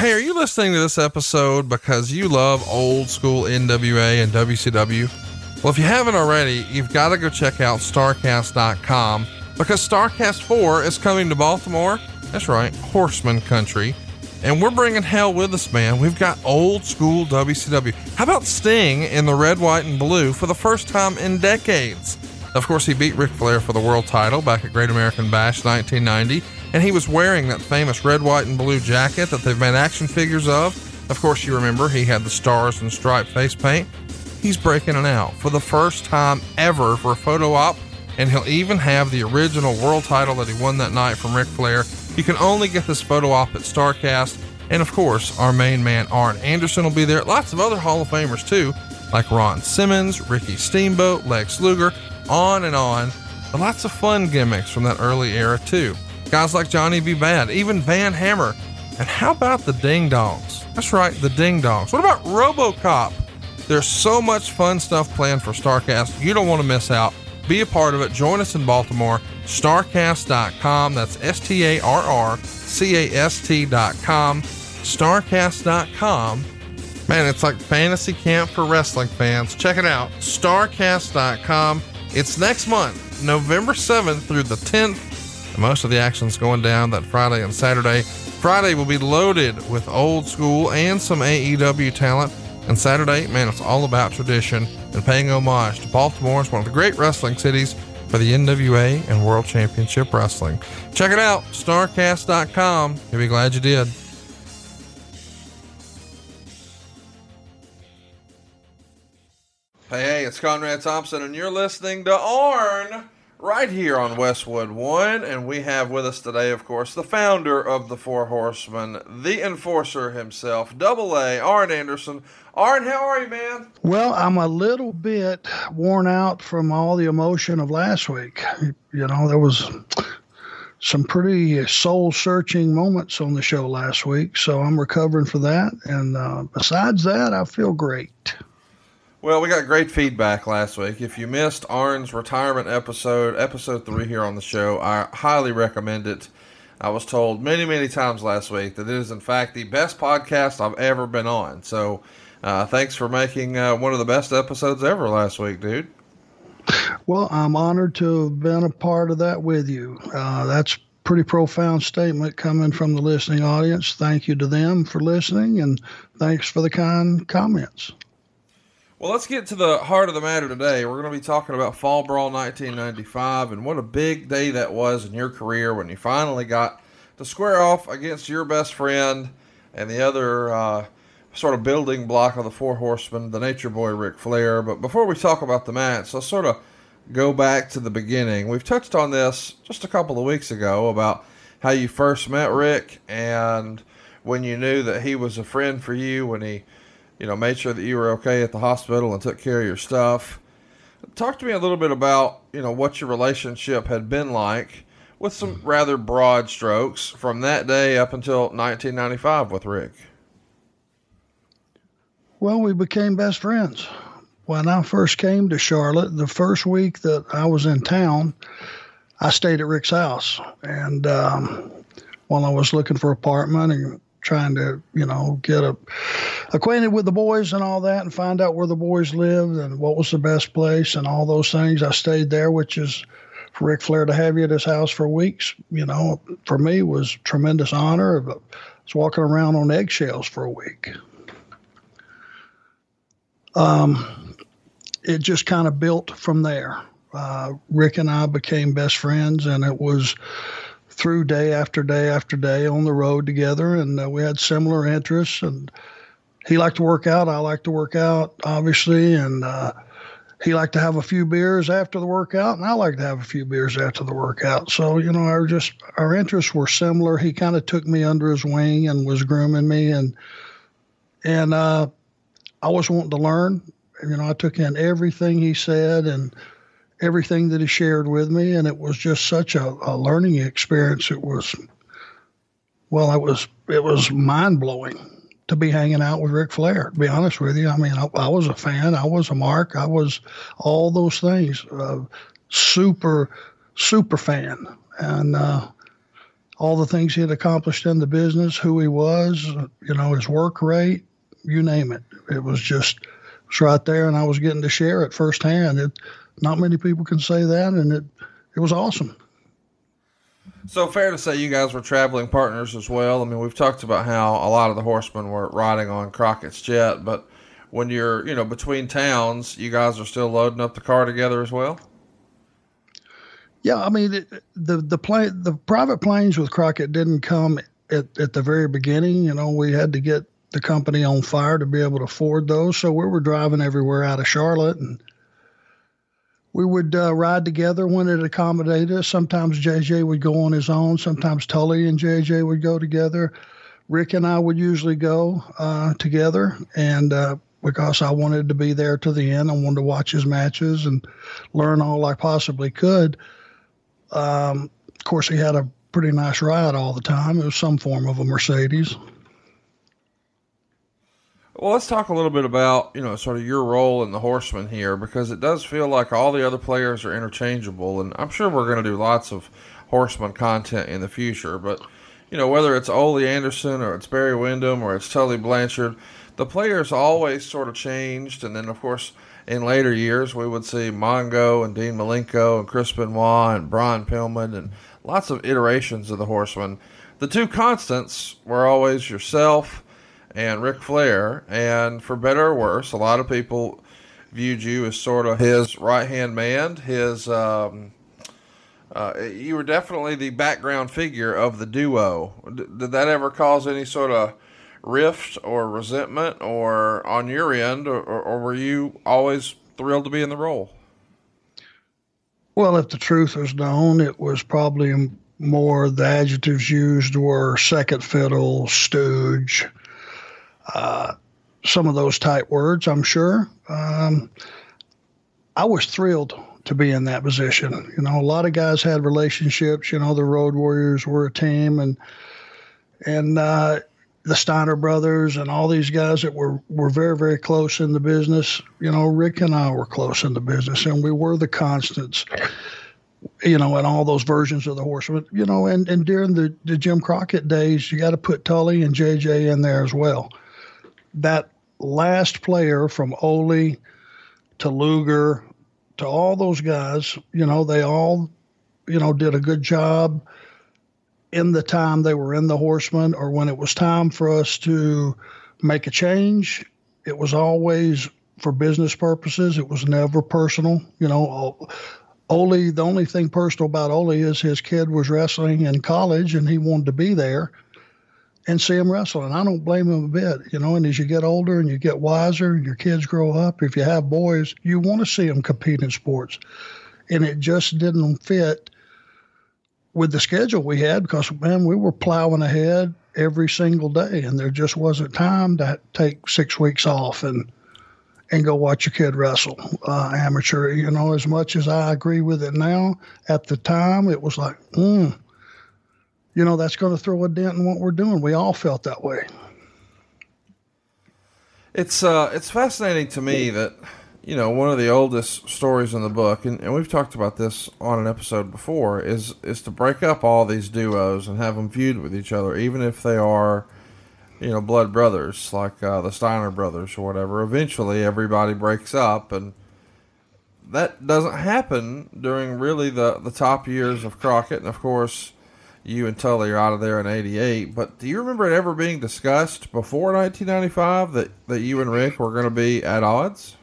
Hey, are you listening to this episode because you love old school NWA and WCW? Well, if you haven't already, you've got to go check out Starrcast.com because Starrcast 4 is coming to Baltimore. That's right, Horseman Country. And we're bringing hell with us, man. We've got old school WCW. How about Sting in the red, white, and blue for the first time in decades? Of course, he beat Ric Flair for the world title back at Great American Bash 1990. And he was wearing that famous red, white, and blue jacket that they've made action figures of. Of course, you remember he had the stars and stripe face paint. He's breaking it out for the first time ever for a photo op. And he'll even have the original world title that he won that night from Ric Flair. You can only get this photo op at Starrcast. And of course, our main man, Arn Anderson, will be there. Lots of other Hall of Famers too, like Ron Simmons, Ricky Steamboat, Lex Luger, on and on. But lots of fun gimmicks from that early era too. Guys like Johnny B. Bad, even Van Hammer. And how about the Ding Dongs? That's right, the Ding Dongs. What about RoboCop? There's so much fun stuff planned for Starrcast. You don't want to miss out. Be a part of it. Join us in Baltimore. Starrcast.com. That's StarrCast.com. Starrcast.com. Man, it's like fantasy camp for wrestling fans. Check it out. Starrcast.com. It's next month, November 7th through the 10th. And most of the action's going down that Friday and Saturday. Friday will be loaded with old school and some AEW talent. And Saturday, man, it's all about tradition and paying homage to Baltimore as one of the great wrestling cities for the NWA and World Championship Wrestling. Check it out, Starrcast.com. You'll be glad you did. Hey, it's Conrad Thompson, and you're listening to Arn right here on Westwood One. And we have with us today, of course, the founder of the Four Horsemen, the enforcer himself, Double A, Arn Anderson. Arn, how are you, man? Well, I'm a little bit worn out from all the emotion of last week. You know, there was some pretty soul-searching moments on the show last week, so I'm recovering for that. And besides that, I feel great. Well, we got great feedback last week. If you missed Arn's retirement episode 3 here on the show, I highly recommend it. I was told many, many times last week that it is, in fact, the best podcast I've ever been on. So thanks for making one of the best episodes ever last week, dude. Well, I'm honored to have been a part of that with you. That's a pretty profound statement coming from the listening audience. Thank you to them for listening, and thanks for the kind comments. Well, let's get to the heart of the matter today. We're going to be talking about Fall Brawl 1995 and what a big day that was in your career when you finally got to square off against your best friend and the other sort of building block of the Four Horsemen, the Nature Boy Ric Flair. But before we talk about the match, let's sort of go back to the beginning. We've touched on this just a couple of weeks ago about how you first met Rick and when you knew that he was a friend for you, when he made sure that you were okay at the hospital and took care of your stuff. Talk to me a little bit about, what your relationship had been like with some rather broad strokes from that day up until 1995 with Rick. Well, we became best friends. When I first came to Charlotte, the first week that I was in town, I stayed at Rick's house. And while I was looking for an apartment and trying to, get acquainted with the boys and all that and find out where the boys lived and what was the best place and all those things. I stayed there, which is for Ric Flair to have you at his house for weeks, for me was tremendous honor. But I was walking around on eggshells for a week. It just kind of built from there. Rick and I became best friends, and it was through day after day after day on the road together, and we had similar interests, and he liked to work out. I liked to work out, obviously, and he liked to have a few beers after the workout, and I liked to have a few beers after the workout. So, our interests were similar. He kind of took me under his wing and was grooming me, and I was wanting to learn. I took in everything he said and everything that he shared with me, and it was just such a learning experience. It was mind-blowing to be hanging out with Ric Flair, to be honest with you. I mean, I was a fan. I was a mark. I was all those things. Super, super fan. And all the things he had accomplished in the business, who he was, his work rate, you name it. It was right there, and I was getting to share it firsthand. Not many people can say that, and it was awesome. So fair to say you guys were traveling partners as well. I mean, we've talked about how a lot of the horsemen were riding on Crockett's jet, but when you're, between towns, you guys are still loading up the car together as well? Yeah, I mean, the private planes with Crockett didn't come at the very beginning. We had to get the company on fire to be able to afford those. So we were driving everywhere out of Charlotte, and we would ride together when it accommodated us. Sometimes JJ would go on his own. Sometimes Tully and JJ would go together. Rick and I would usually go together, and because I wanted to be there to the end, I wanted to watch his matches and learn all I possibly could. Of course, he had a pretty nice ride all the time. It was some form of a Mercedes. Well, let's talk a little bit about, sort of your role in the Horsemen here, because it does feel like all the other players are interchangeable, and I'm sure we're going to do lots of Horseman content in the future, but, whether it's Ole Anderson or it's Barry Windham or it's Tully Blanchard, the players always sort of changed, and then, of course, in later years, we would see Mongo and Dean Malenko and Chris Benoit and Brian Pillman and lots of iterations of the Horsemen. The two constants were always yourself and Ric Flair, and for better or worse, a lot of people viewed you as sort of his right-hand man. You were definitely the background figure of the duo. Did that ever cause any sort of rift or resentment or on your end, or were you always thrilled to be in the role? Well, if the truth was known, it was probably more the adjectives used were second fiddle, stooge, some of those type words, I'm sure. I was thrilled to be in that position. A lot of guys had relationships. The Road Warriors were a team, and the Steiner brothers and all these guys that were very, very close in the business. Rick and I were close in the business, and we were the constants, in all those versions of the Horsemen, and during the Jim Crockett days, you got to put Tully and JJ in there as well. That last player from Ole to Luger to all those guys, they all, did a good job in the time they were in the Horsemen, or when it was time for us to make a change. It was always for business purposes. It was never personal. Ole, the only thing personal about Ole is his kid was wrestling in college and he wanted to be there and see him wrestle. And I don't blame him a bit, and as you get older and you get wiser and your kids grow up, if you have boys, you want to see them compete in sports. And it just didn't fit with the schedule we had because, man, we were plowing ahead every single day, and there just wasn't time to take 6 weeks off and go watch your kid wrestle amateur. As much as I agree with it now, at the time it was like, that's going to throw a dent in what we're doing. We all felt that way. It's fascinating to me that, one of the oldest stories in the book, and we've talked about this on an episode before, is to break up all these duos and have them feud with each other, even if they are, blood brothers, like the Steiner brothers or whatever. Eventually, everybody breaks up, and that doesn't happen during really the top years of Crockett. And, of course, you and Tully are out of there in 88. But do you remember it ever being discussed before 1995 that you and Rick were going to be at odds?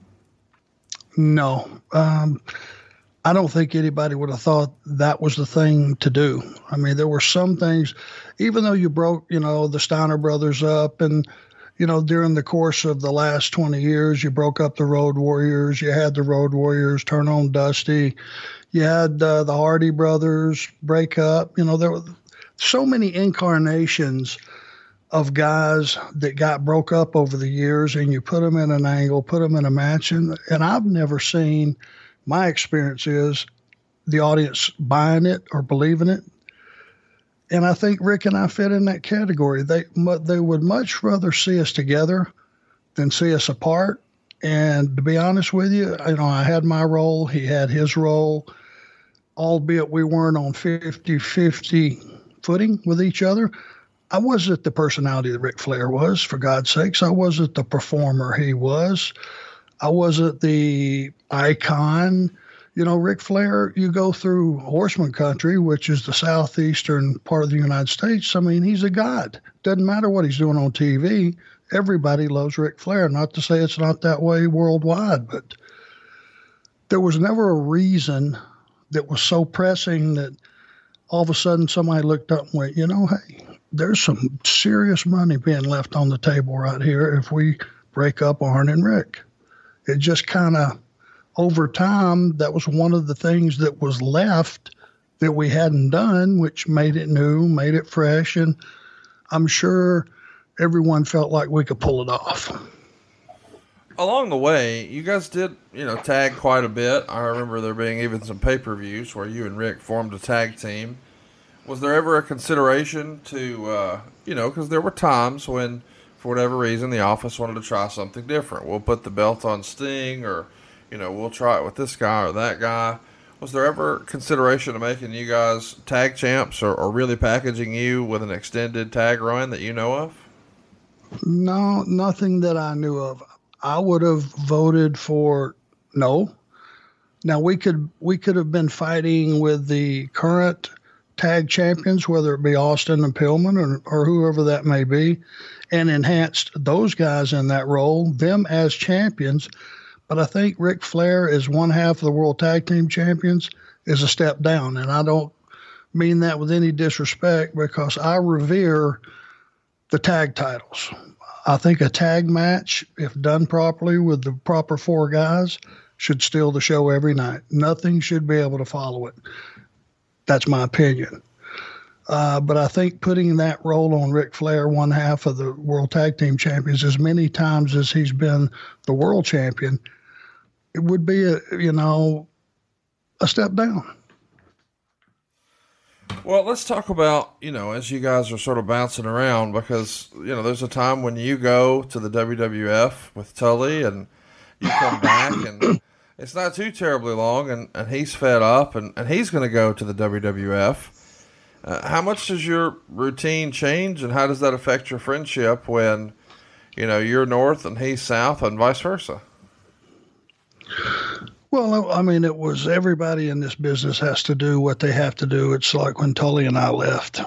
No. I don't think anybody would have thought that was the thing to do. I mean, there were some things, even though you broke, the Steiner brothers up and, during the course of the last 20 years, you broke up the Road Warriors. You had the Road Warriors turn on Dusty. You had the Hardy brothers break up. There were so many incarnations of guys that got broke up over the years, and you put them in an angle, put them in a match. And I've never seen, my experience is the audience buying it or believing it. And I think Rick and I fit in that category. They would much rather see us together than see us apart. And to be honest with you, I had my role, he had his role, albeit we weren't on 50-50 footing with each other. I wasn't the personality that Ric Flair was, for God's sakes. I wasn't the performer he was. I wasn't the icon. You know, Ric Flair, you go through Horseman country, which is the southeastern part of the United States. I mean, he's a god. Doesn't matter what he's doing on TV. Everybody loves Ric Flair. Not to say it's not that way worldwide, but there was never a reason that was so pressing that all of a sudden somebody looked up and went, you know, hey, there's some serious money being left on the table right here if we break up Arn and Rick. It just kind of, over time, that was one of the things that was left that we hadn't done, which made it new, made it fresh, and I'm sure everyone felt like we could pull it off. Along the way, you guys did, tag quite a bit. I remember there being even some pay-per-views where you and Rick formed a tag team. Was there ever a consideration to, because there were times when, for whatever reason, the office wanted to try something different. We'll put the belt on Sting, or, we'll try it with this guy or that guy. Was there ever consideration of making you guys tag champs, or really packaging you with an extended tag run that you know of? No, nothing that I knew of. I would have voted for no. Now, we could have been fighting with the current tag champions, whether it be Austin and Pillman or whoever that may be, and enhanced those guys in that role, them as champions. But I think Ric Flair is one half of the World Tag Team Champions is a step down. And I don't mean that with any disrespect, because I revere the tag titles. I think a tag match, if done properly with the proper four guys, should steal the show every night. Nothing should be able to follow it. That's my opinion. But I think putting that role on Ric Flair, one half of the World Tag Team Champions, as many times as he's been the world champion, it would be a step down. Well, let's talk about, as you guys are sort of bouncing around, because, there's a time when you go to the WWF with Tully and you come back, and it's not too terribly long, and he's fed up, and he's going to go to the WWF. How much does your routine change, and how does that affect your friendship when, you're north and he's south, and vice versa? Well, I mean, it was everybody in this business has to do what they have to do. It's like when Tully and I left,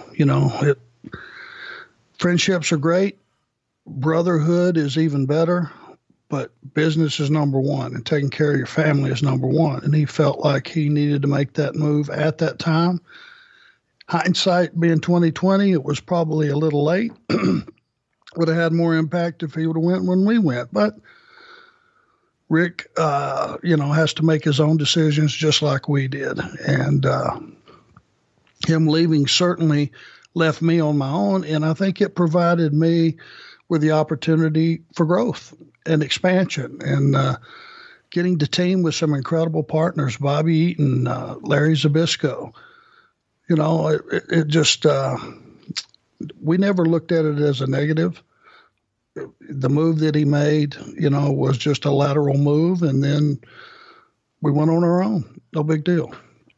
friendships are great. Brotherhood is even better, but business is number one, and taking care of your family is number one. And he felt like he needed to make that move at that time. Hindsight being 2020, it was probably a little late. Would have had more impact if he would have went when we went, but Rick, has to make his own decisions just like we did. And him leaving certainly left me on my own. And I think it provided me with the opportunity for growth and expansion and getting to team with some incredible partners, Bobby Eaton, Larry Zbyszko. It just, we never looked at it as a negative. The move that he made, was just a lateral move, and then we went on our own. No big deal.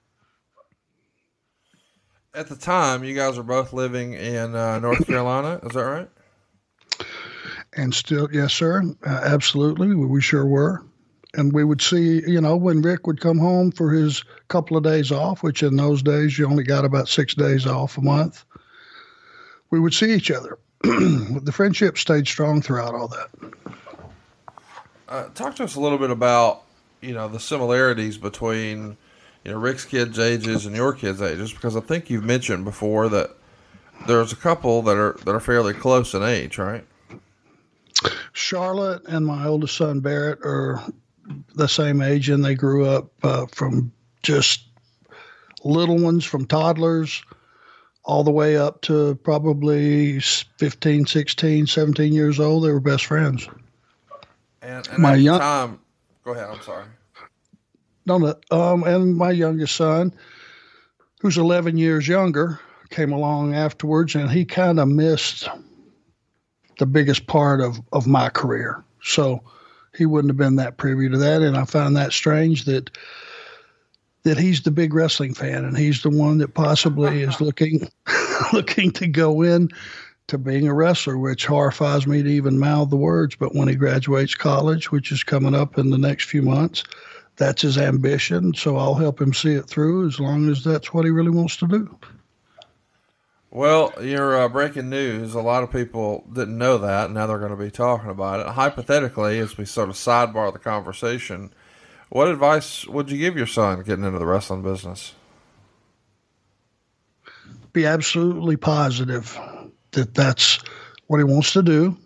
At the time, you guys were both living in North Carolina. Is that right? And still, yes, sir. Absolutely. We sure were. And we would see, when Rick would come home for his couple of days off, which in those days you only got about 6 days off a month, we would see each other. The friendship stayed strong throughout all that. Talk to us a little bit about, the similarities between, Rick's kids' ages and your kids' ages, because I think you've mentioned before that there's a couple that are fairly close in age, right? Charlotte and my oldest son, Barrett, are the same age, and they grew up from just little ones, from toddlers, all the way up to probably 15, 16, 17 years old. They were best friends. And my at the time, go ahead, I'm sorry. No, and my youngest son, who's 11 years younger, came along afterwards, and he kind of missed the biggest part of my career. So he wouldn't have been that privy to that, and I find that strange that he's the big wrestling fan, and he's the one that possibly is looking looking to go in to being a wrestler, which horrifies me to even mouth the words. But when he graduates college, which is coming up in the next few months, that's his ambition. So I'll help him see it through as long as that's what he really wants to do. Well, your breaking news, a lot of people didn't know that. Now they're going to be talking about it. Hypothetically, as we sort of sidebar the conversation, what advice would you give your son getting into the wrestling business? Be absolutely positive that that's what he wants to do.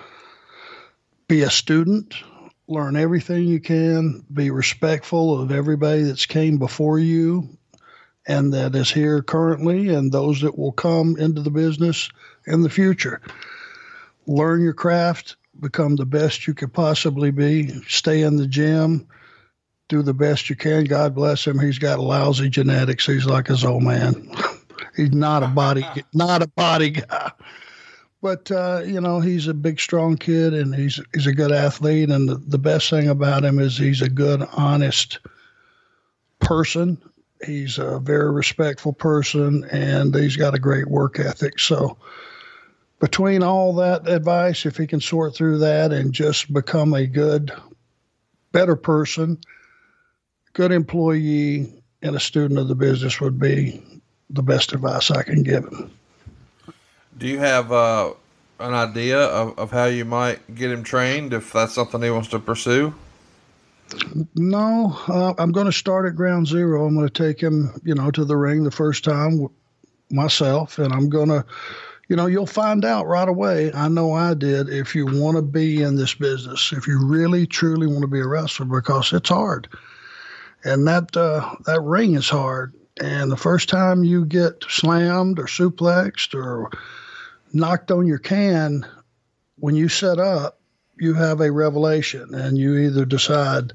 Be a student, learn everything you can, be respectful of everybody that's came before you and that is here currently and those that will come into the business in the future. Learn your craft, become the best you could possibly be, stay in the gym, do the best you can. God bless him. He's got lousy genetics. He's like his old man. He's not a body guy. But, he's a big, strong kid, and he's a good athlete. And the best thing about him is he's a good, honest person. He's a very respectful person, and he's got a great work ethic. So between all that advice, if he can sort through that and just become a good, better person, good employee, and a student of the business would be the best advice I can give him. Do you have an idea of how you might get him trained if that's something he wants to pursue? No, I'm going to start at ground zero. I'm going to take him, to the ring the first time myself, and I'm going to, you'll find out right away. I know I did. If you want to be in this business, if you really, truly want to be a wrestler, because it's hard, and that ring is hard. And the first time you get slammed or suplexed or knocked on your can, when you set up, you have a revelation and you either decide,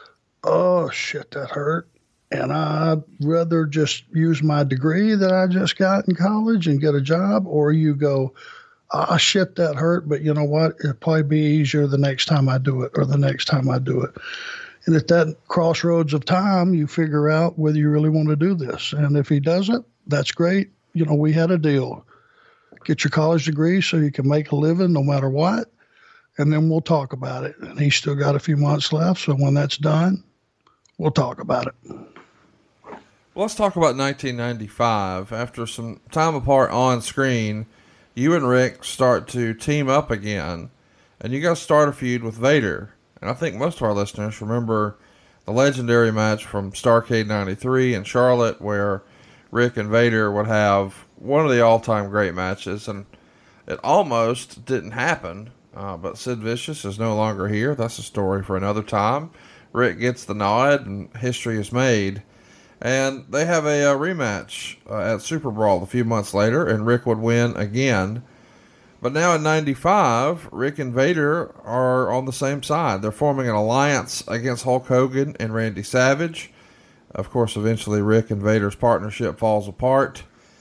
oh, shit, that hurt. And I'd rather just use my degree that I just got in college and get a job. Or you go, ah, shit, that hurt. But you know what? It'll probably be easier the next time I do it or the next time I do it. And at that crossroads of time, you figure out whether you really want to do this. And if he doesn't, that's great. We had a deal. Get your college degree so you can make a living no matter what. And then we'll talk about it. And he's still got a few months left. So when that's done, we'll talk about it. Well, let's talk about 1995. After some time apart on screen, you and Rick start to team up again. And you guys start a feud with Vader. And I think most of our listeners remember the legendary match from Starrcade 93 in Charlotte where Rick and Vader would have one of the all-time great matches. And it almost didn't happen, but Sid Vicious is no longer here. That's a story for another time. Rick gets the nod, and history is made. And they have a rematch at Super Brawl a few months later, and Rick would win again. But now in 95, Rick and Vader are on the same side. They're forming an alliance against Hulk Hogan and Randy Savage. Of course, eventually Rick and Vader's partnership falls apart.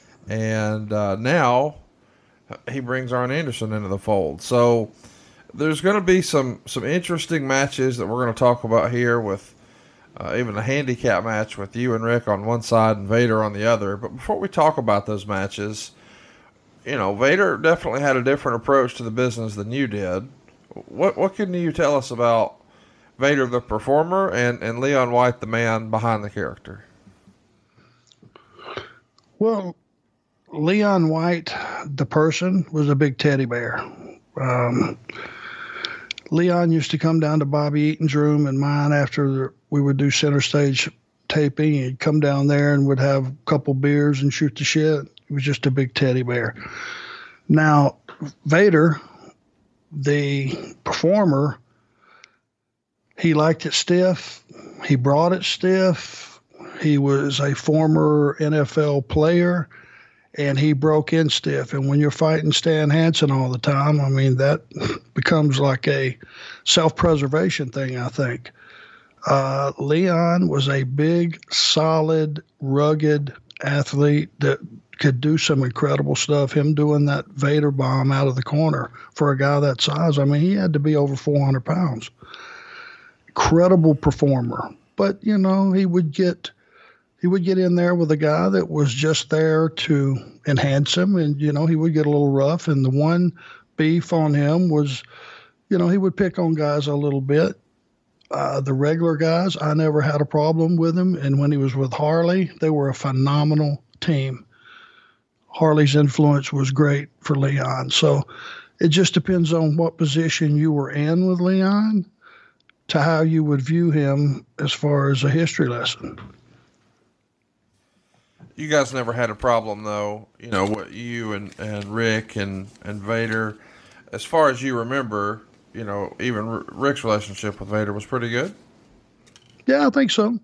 And now he brings Arn Anderson into the fold. So there's going to be some interesting matches that we're going to talk about here with even a handicap match with you and Rick on one side and Vader on the other. But before we talk about those matches, Vader definitely had a different approach to the business than you did. What can you tell us about Vader the performer and Leon White the man behind the character? Well, Leon White the person was a big teddy bear. Leon used to come down to Bobby Eaton's room and mine after we would do center stage taping. He'd come down there and would have a couple beers and shoot the shit. He was just a big teddy bear. Now, Vader, the performer, he liked it stiff. He brought it stiff. He was a former NFL player, and he broke in stiff. And when you're fighting Stan Hansen all the time, I mean, that becomes like a self-preservation thing, I think. Leon was a big, solid, rugged athlete that could do some incredible stuff. Him doing that Vader bomb out of the corner for a guy that size, I mean, he had to be over 400 pounds. Incredible performer. But, he would get he would get in there with a guy that was just there to enhance him. And, he would get a little rough. And the one beef on him was, he would pick on guys a little bit. The regular guys, I never had a problem with him. And when he was with Harley, they were a phenomenal team. Harley's influence was great for Leon. So it just depends on what position you were in with Leon to how you would view him as far as a history lesson. You guys never had a problem, though, what you and Rick and Vader, as far as you remember, even Rick's relationship with Vader was pretty good? Yeah, I think so.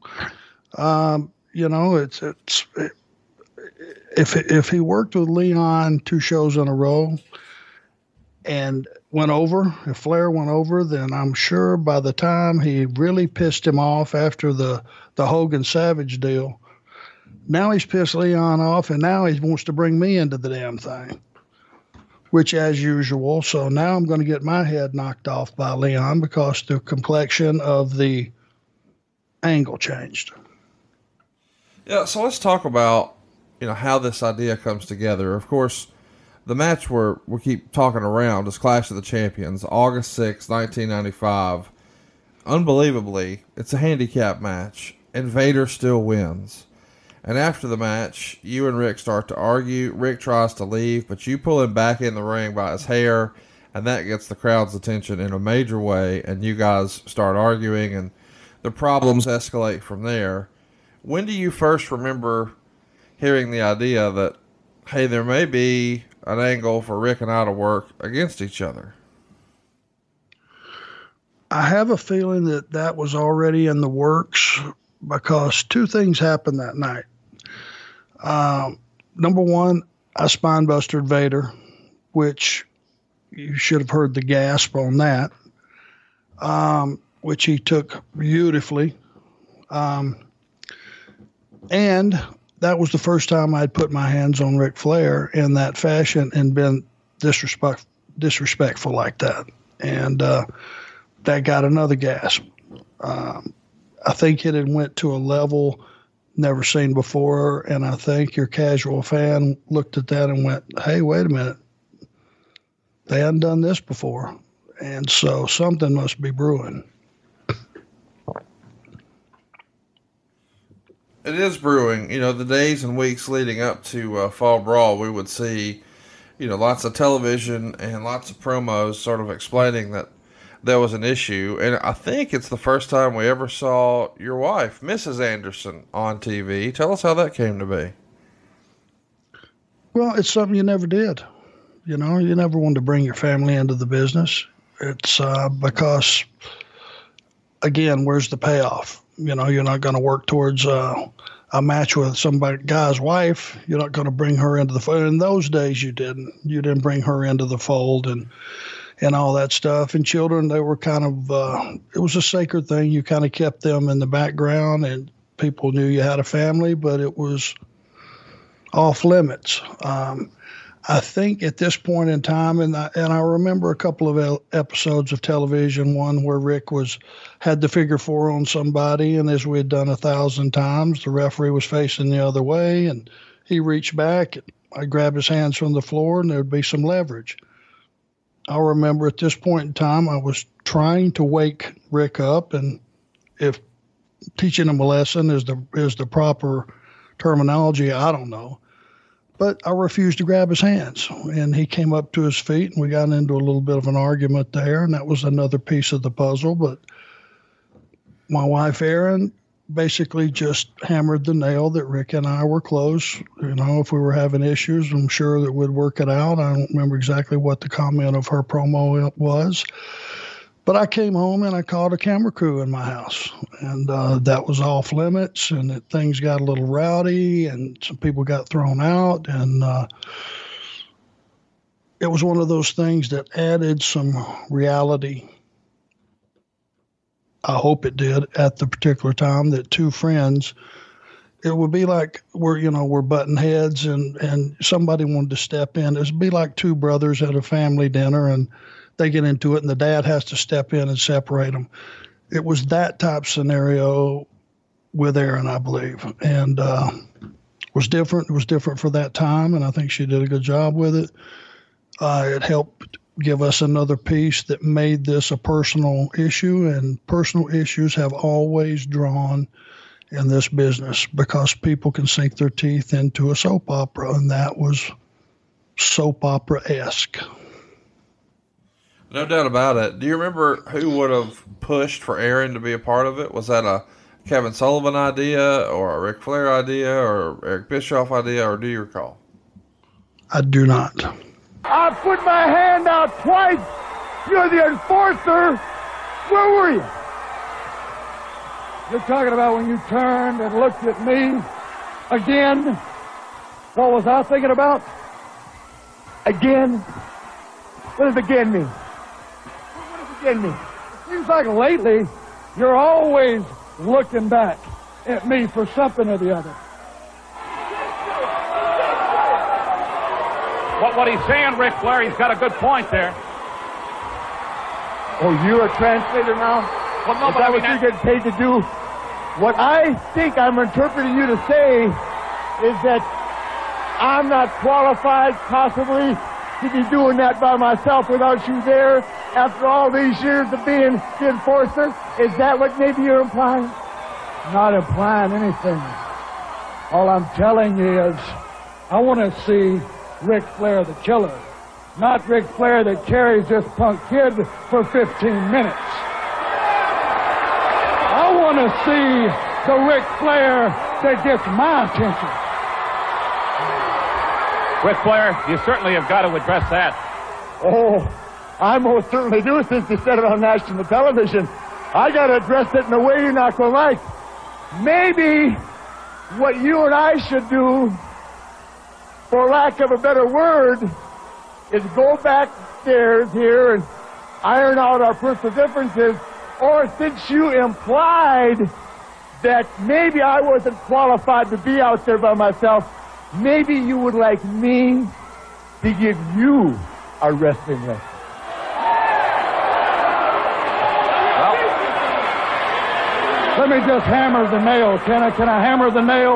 If he worked with Leon 2 shows in a row and if Flair went over, then I'm sure by the time he really pissed him off after the Hogan Savage deal, now he's pissed Leon off, and now he wants to bring me into the damn thing, which as usual. So now I'm going to get my head knocked off by Leon because the complexion of the angle changed. Yeah, so let's talk about, how this idea comes together. Of course, the match we keep talking around is Clash of the Champions, August 6, 1995. Unbelievably, it's a handicap match, and Vader still wins. And after the match, you and Rick start to argue. Rick tries to leave, but you pull him back in the ring by his hair, and that gets the crowd's attention in a major way, and you guys start arguing, and the problems escalate from there. When do you first remember hearing the idea that, hey, there may be an angle for Rick and I to work against each other? I have a feeling that was already in the works because 2 things happened that night. Number one, I spinebustered Vader, which you should have heard the gasp on that, which he took beautifully. And that was the first time I'd put my hands on Ric Flair in that fashion and been disrespectful like that. And that got another gasp. I think it had went to a level never seen before, and I think your casual fan looked at that and went, hey, wait a minute. They hadn't done this before, and so something must be brewing. It is brewing. The days and weeks leading up to Fall Brawl, we would see, lots of television and lots of promos sort of explaining that there was an issue. And I think it's the first time we ever saw your wife, Mrs. Anderson, on TV. Tell us how that came to be. Well, it's something you never did. You never wanted to bring your family into the business. It's because, again, where's the payoff? You're not going to work towards a match with guy's wife. You're not going to bring her into the fold. In those days, you didn't. You didn't bring her into the fold and all that stuff. And children, they were kind of, it was a sacred thing. You kind of kept them in the background, and people knew you had a family, but it was off limits. I think at this point in time, and I remember a couple of episodes of television, one where Rick had the figure 4 on somebody, and as we had done 1,000 times, the referee was facing the other way, and he reached back, and I grabbed his hands from the floor, and there would be some leverage. I remember at this point in time, I was trying to wake Rick up, and if teaching him a lesson is the proper terminology, I don't know. But I refused to grab his hands, and he came up to his feet, and we got into a little bit of an argument there, and that was another piece of the puzzle. But my wife, Erin, basically just hammered the nail that Rick and I were close. If we were having issues, I'm sure that we'd work it out. I don't remember exactly what the comment of her promo was. But I came home and I called a camera crew in my house, and that was off limits, and things got a little rowdy, and some people got thrown out, and it was one of those things that added some reality. I hope it did at the particular time that 2 friends, it would be like we're butting heads and somebody wanted to step in. It would be like 2 brothers at a family dinner, and they get into it, and the dad has to step in and separate them. It was that type scenario with Aaron, I believe, and was different. It was different for that time, and I think she did a good job with it. It helped give us another piece that made this a personal issue, and personal issues have always drawn in this business because people can sink their teeth into a soap opera, and that was soap opera-esque. No doubt about it. Do you remember who would have pushed for Aaron to be a part of it? Was that a Kevin Sullivan idea or a Ric Flair idea or Eric Bischoff idea, or do you recall? I do not. I put my hand out twice. You're the enforcer. Where were you? You're talking about when you turned and looked at me again. What was I thinking about? Again? What does again mean? What does again mean? It seems like lately you're always looking back at me for something or the other. What he's saying, Ric Flair, he's got a good point there. Oh, you're a translator now? Well, no, is but that I mean, what you get paid to do? What I think I'm interpreting you to say is that I'm not qualified, possibly, to be doing that by myself without you there after all these years of being the enforcer. Is that what maybe you're implying? Not implying anything. All I'm telling you is I want to see Ric Flair the killer, not Ric Flair that carries this punk kid for 15 minutes. I want to see the Ric Flair that gets my attention. Ric Flair, you certainly have got to address that. Oh, I most certainly do, since you said it on national television. I got to address it in a way you're not going to like. Maybe what you and I should do, for lack of a better word, is go backstairs here and iron out our personal differences. Or since you implied that maybe I wasn't qualified to be out there by myself, maybe you would like me to give you a wrestling lesson. Let me just hammer the nail. Can I hammer the nail?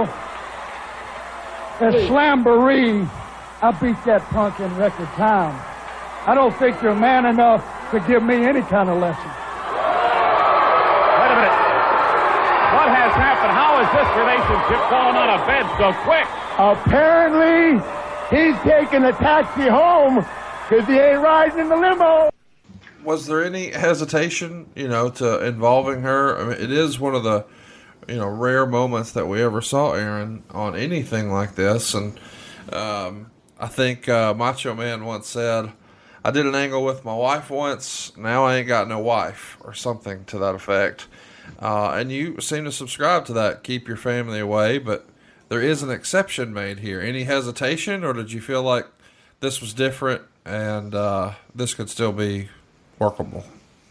At Slamboree, I beat that punk in record time. I don't think you're man enough to give me any kind of lesson. Wait a minute. What has happened? How is this relationship fallen on a bed so quick? Apparently, he's taking a taxi home because he ain't riding in the limo. Was there any hesitation, to involving her? I mean, it is one of the, rare moments that we ever saw Aaron on anything like this. And I think Macho Man once said, I did an angle with my wife once, now I ain't got no wife, or something to that effect. And you seem to subscribe to that, keep your family away, but there is an exception made here. Any hesitation, or did you feel like this was different and this could still be workable?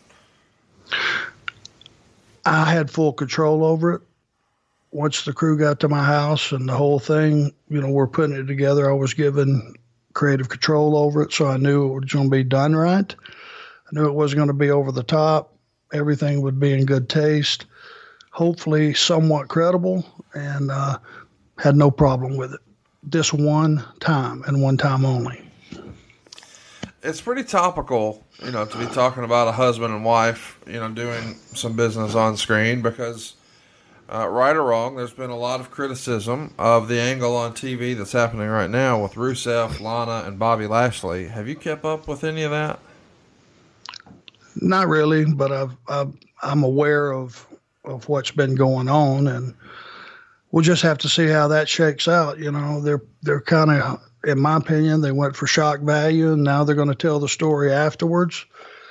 I had full control over it. Once the crew got to my house and the whole thing, we're putting it together, I was given creative control over it, so I knew it was going to be done right. I knew it wasn't going to be over the top. Everything would be in good taste, hopefully somewhat credible, and had no problem with it. This one time and one time only. It's pretty topical, to be talking about a husband and wife, doing some business on screen, because right or wrong, there's been a lot of criticism of the angle on TV that's happening right now with Rusev, Lana, and Bobby Lashley. Have you kept up with any of that? Not really, but I'm aware of what's been going on, and we'll just have to see how that shakes out. They're kind of, in my opinion, they went for shock value, and now they're going to tell the story afterwards.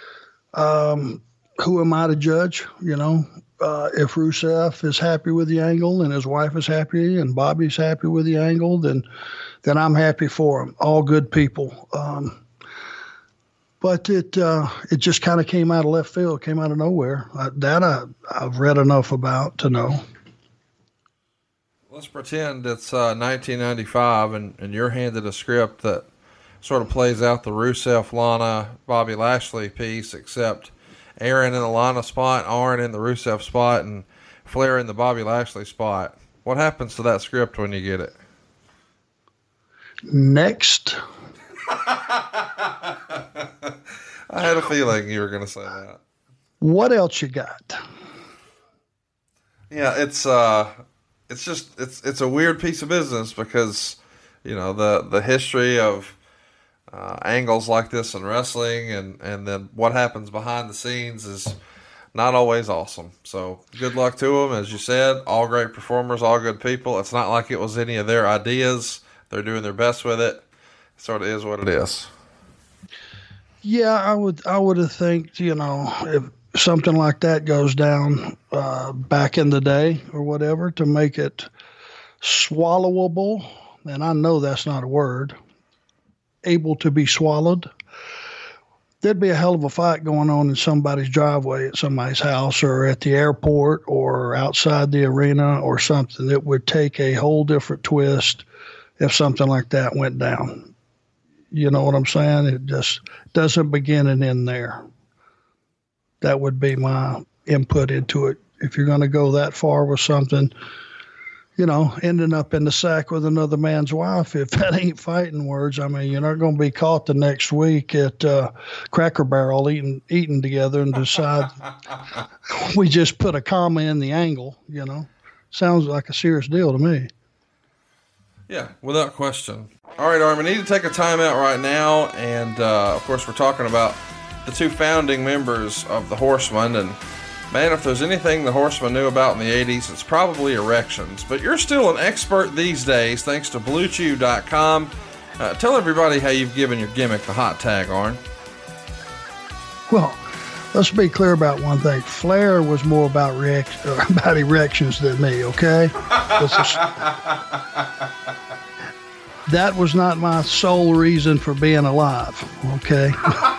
Who am I to judge? If Rusev is happy with the angle and his wife is happy and Bobby's happy with the angle, then I'm happy for them. All good people. But it just kind of came out of left field, came out of nowhere. I've read enough about to know. Let's pretend it's 1995 and you're handed a script that sort of plays out the Rusev, Lana, Bobby Lashley piece, except Aaron in the Lana spot, Arn in the Rusev spot, and Flair in the Bobby Lashley spot. What happens to that script when you get it? Next. I had a feeling you were going to say that. What else you got? Yeah, it's a weird piece of business because, you know, the history of angles like this in wrestling and then what happens behind the scenes is not always awesome. So good luck to them. As you said, all great performers, all good people. It's not like it was any of their ideas. They're doing their best with it. It sort of is what it is. Yeah, I would have think, you know, if something like that goes down back in the day or whatever, to make it swallowable, and I know that's not a word, able to be swallowed, there'd be a hell of a fight going on in somebody's driveway at somebody's house or at the airport or outside the arena or something. It would take a whole different twist if something like that went down. You know what I'm saying? It just doesn't begin and end there. That would be my input into it. If you're going to go that far with something, you know, ending up in the sack with another man's wife, if that ain't fighting words, I mean, you're not going to be caught the next week at Cracker Barrel eating together and decide we just put a comma in the angle, you know. Sounds like a serious deal to me. Yeah, without question. All right, Arm, we need to take a timeout right now. And, of course, we're talking about the two founding members of the Horsemen. And, man, if there's anything the Horsemen knew about in the 80s, it's probably erections. But you're still an expert these days, thanks to BlueChew.com. Tell everybody how you've given your gimmick the hot tag, Arn. Well, let's be clear about one thing. Flair was more about erections than me, okay? That was not my sole reason for being alive, okay?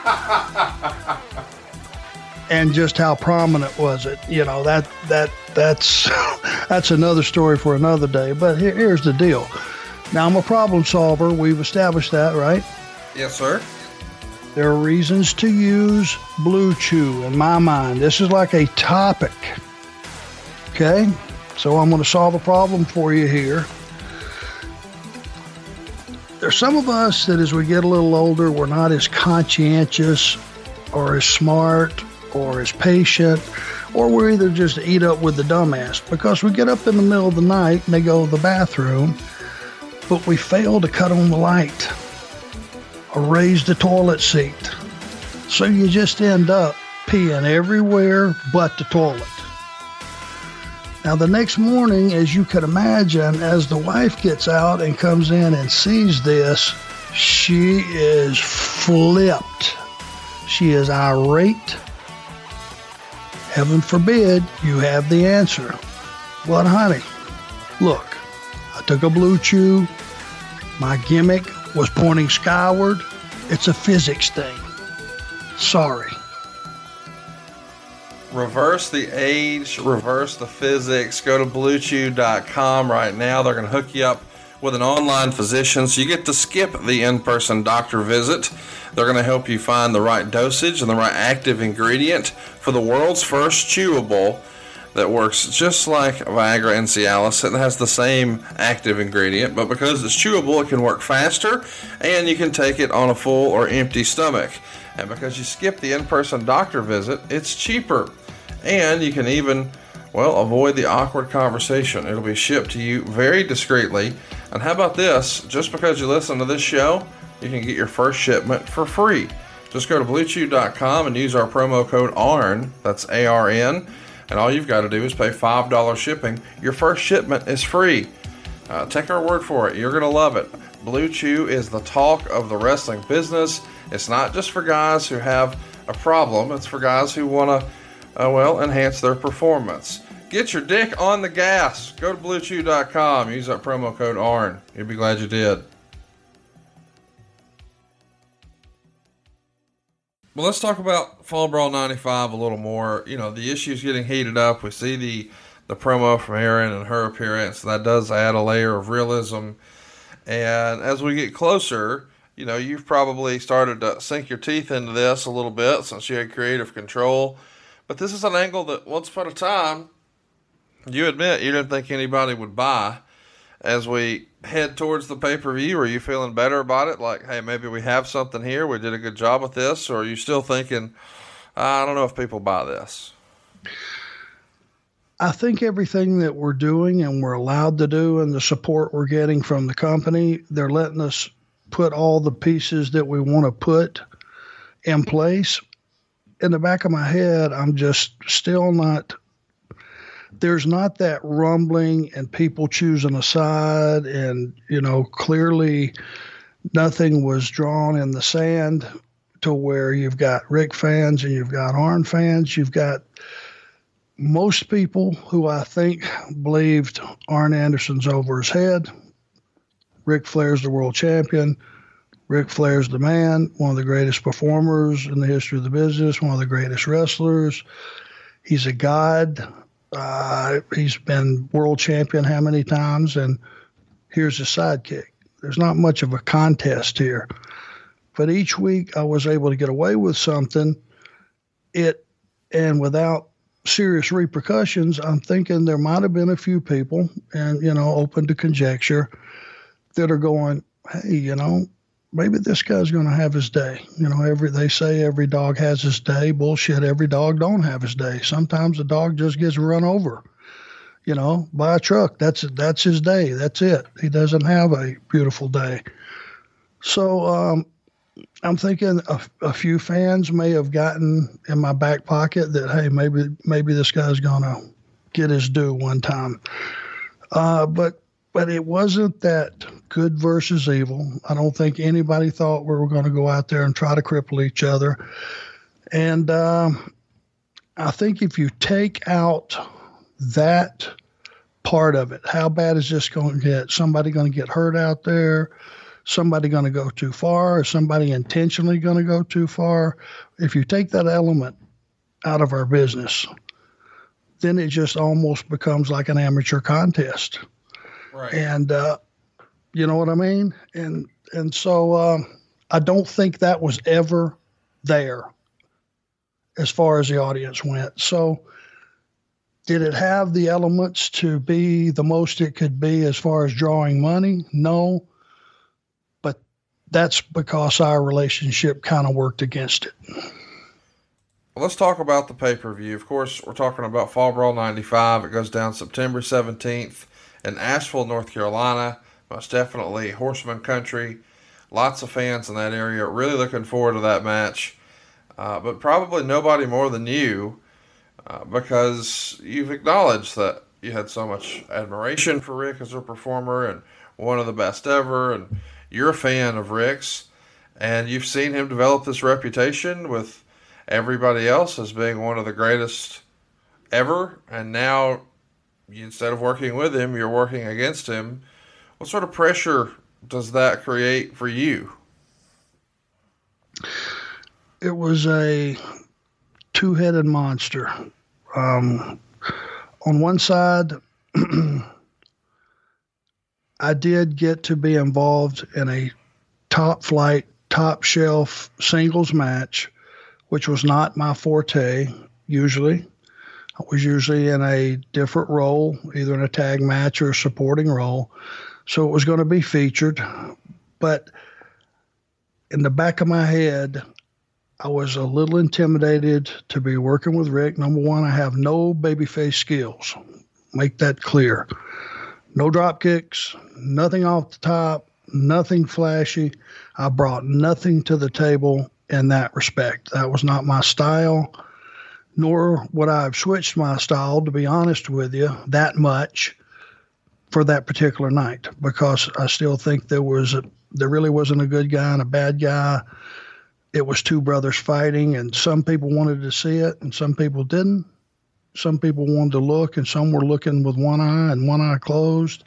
And just how prominent was it? You know, that's another story for another day. But here's the deal. Now, I'm a problem solver. We've established that, right? Yes, sir. There are reasons to use Blue Chew in my mind. This is like a topic. Okay? So I'm going to solve a problem for you here. There's some of us that as we get a little older, we're not as conscientious or as smart or as patient, or we're either just eat up with the dumbass because we get up in the middle of the night and they go to the bathroom, but we fail to cut on the light or raise the toilet seat. So you just end up peeing everywhere but the toilet. Now, the next morning, as you can imagine, as the wife gets out and comes in and sees this, she is flipped. She is irate. Heaven forbid you have the answer. But, honey, look, I took a Blue Chew. My gimmick was pointing skyward. It's a physics thing. Sorry. Reverse the age, reverse the physics. Go to BlueChew.com right now. They're going to hook you up with an online physician, so you get to skip the in-person doctor visit. They're going to help you find the right dosage and the right active ingredient for the world's first chewable that works just like Viagra and Cialis. It has the same active ingredient, but because it's chewable, it can work faster, and you can take it on a full or empty stomach. And because you skip the in-person doctor visit, it's cheaper. And you can even, avoid the awkward conversation. It'll be shipped to you very discreetly. And how about this? Just because you listen to this show, you can get your first shipment for free. Just go to BlueChew.com and use our promo code ARN, that's ARN, and all you've got to do is pay $5 shipping. Your first shipment is free. Take our word for it. You're going to love it. Blue Chew is the talk of the wrestling business. It's not just for guys who have a problem. It's for guys who want to, enhance their performance. Get your dick on the gas. Go to BlueChew.com. Use that promo code ARN. You'll be glad you did. Well, let's talk about Fall Brawl 95 a little more. You know, the issue's getting heated up. We see the promo from Erin and her appearance. That does add a layer of realism. And as we get closer, you know, you've probably started to sink your teeth into this a little bit since you had creative control. But this is an angle that once upon a time, You admit you didn't think anybody would buy. As we head towards the pay-per-view, are you feeling better about it? Like, hey, maybe we have something here. We did a good job with this. Or are you still thinking, I don't know if people buy this? I think everything that we're doing and we're allowed to do and the support we're getting from the company, they're letting us put all the pieces that we want to put in place. In the back of my head, I'm just still not, there's not that rumbling and people choosing a side, and, clearly nothing was drawn in the sand to where you've got Rick fans and you've got Arn fans. You've got most people who I think believed Arn Anderson's over his head. Ric Flair's the world champion. Ric Flair's the man, one of the greatest performers in the history of the business, one of the greatest wrestlers. He's a god. He's been world champion how many times, and here's his sidekick. There's not much of a contest here. But each week I was able to get away with something, and without serious repercussions. I'm thinking there might have been a few people, and, open to conjecture, that are going, hey, maybe this guy's going to have his day. They say every dog has his day. Bullshit, every dog don't have his day. Sometimes a dog just gets run over, by a truck. That's his day. That's it. He doesn't have a beautiful day. So I'm thinking a few fans may have gotten in my back pocket that, hey, maybe this guy's going to get his due one time. But it wasn't that good versus evil. I don't think anybody thought we were going to go out there and try to cripple each other. And I think if you take out that part of it, how bad is this going to get? Somebody going to get hurt out there? Somebody going to go too far? Is somebody intentionally going to go too far? If you take that element out of our business, then it just almost becomes like an amateur contest. Right. And you know what I mean? And so I don't think that was ever there as far as the audience went. So did it have the elements to be the most it could be as far as drawing money? No. That's because our relationship kind of worked against it. Well, let's talk about the pay-per-view. Of course, we're talking about Fall Brawl 95. It goes down September 17th in Asheville, North Carolina. Most definitely Horseman country. Lots of fans in that area. Really looking forward to that match. But probably nobody more than you, because you've acknowledged that you had so much admiration for Rick as a performer and one of the best ever, and you're a fan of Rick's, and you've seen him develop this reputation with everybody else as being one of the greatest ever, and now instead of working with him, you're working against him. What sort of pressure does that create for you? It was a two-headed monster. On one side, I did get to be involved in a top flight, top shelf singles match, which was not my forte usually. I was usually in a different role, either in a tag match or a supporting role. So it was going to be featured. But in the back of my head, I was a little intimidated to be working with Rick. Number one, I have no babyface skills. Make that clear. No drop kicks, nothing off the top, nothing flashy. I brought nothing to the table in that respect. That was not my style, nor would I have switched my style, to be honest with you, that much for that particular night, because I still think there really wasn't a good guy and a bad guy. It was two brothers fighting, and some people wanted to see it and some people didn't. Some people wanted to look, and some were looking with one eye and one eye closed.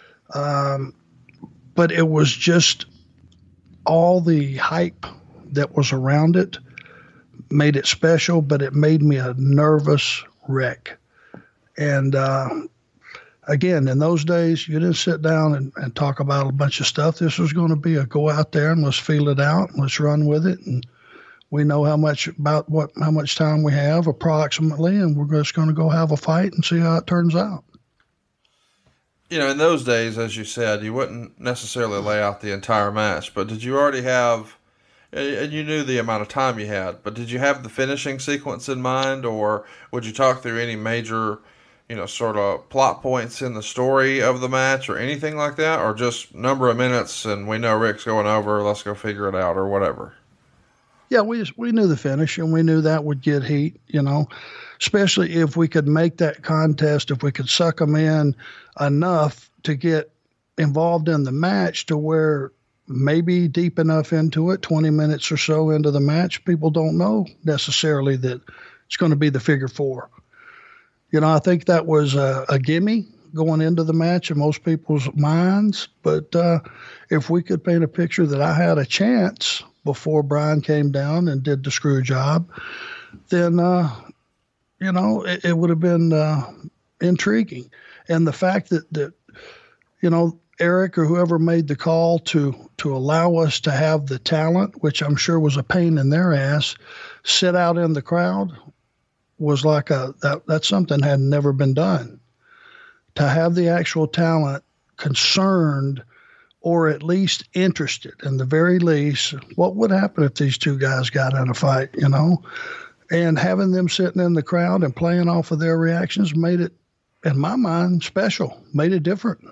But it was just all the hype that was around it made it special, but it made me a nervous wreck. And again, in those days, you didn't sit down and talk about a bunch of stuff. This was going to be a go out there and let's feel it out and let's run with it. And We know how much time we have approximately, and we're just going to go have a fight and see how it turns out. You know, in those days, as you said, you wouldn't necessarily lay out the entire match, but did you already have, and you knew the amount of time you had, but did you have the finishing sequence in mind, or would you talk through any major, you know, sort of plot points in the story of the match or anything like that, or just number of minutes and we know Rick's going over, let's go figure it out or whatever? Yeah, we knew the finish, and we knew that would get heat, you know, especially if we could make that contest, if we could suck them in enough to get involved in the match to where maybe deep enough into it, 20 minutes or so into the match, people don't know necessarily that it's going to be the figure four. You know, I think that was a gimme going into the match in most people's minds. But if we could paint a picture that I had a chance before Brian came down and did the screw job, then, you know, it would have been intriguing. And the fact that, you know, Eric or whoever made the call to allow us to have the talent, which I'm sure was a pain in their ass, sit out in the crowd was like that's something had never been done. To have the actual talent concerned or at least interested, in the very least, what would happen if these two guys got in a fight, you know? And having them sitting in the crowd and playing off of their reactions made it, in my mind, special, made it different.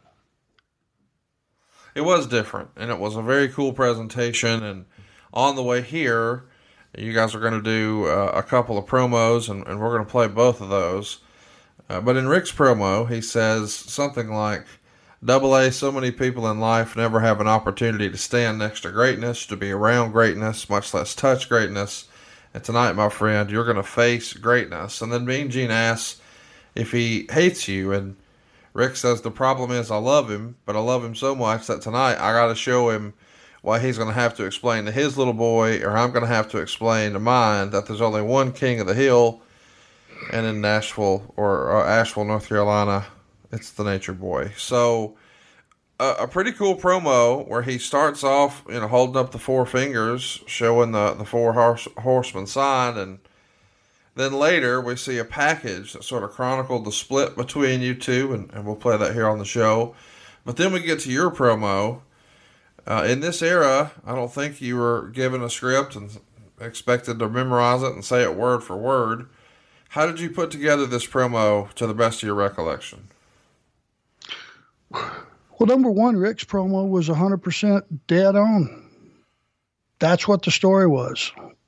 It was different, and it was a very cool presentation. And on the way here, you guys are going to do a couple of promos, and we're going to play both of those. But in Rick's promo, he says something like, Double A, so many people in life never have an opportunity to stand next to greatness, to be around greatness, much less touch greatness. And tonight, my friend, you're going to face greatness. And then Mean Gene asks if he hates you, and Rick says the problem is I love him, but I love him so much that tonight I got to show him why he's going to have to explain to his little boy, or I'm going to have to explain to mine, that there's only one king of the hill, and in Nashville or Asheville, North Carolina, it's the Nature Boy. So a pretty cool promo where he starts off, you know, holding up the four fingers, showing the four horseman sign, and then later we see a package that sort of chronicled the split between you two, and we'll play that here on the show. But then we get to your promo. In this era, I don't think you were given a script and expected to memorize it and say it word for word. How did you put together this promo to the best of your recollection? Well, number one, Rick's promo was 100% dead on. That's what the story was.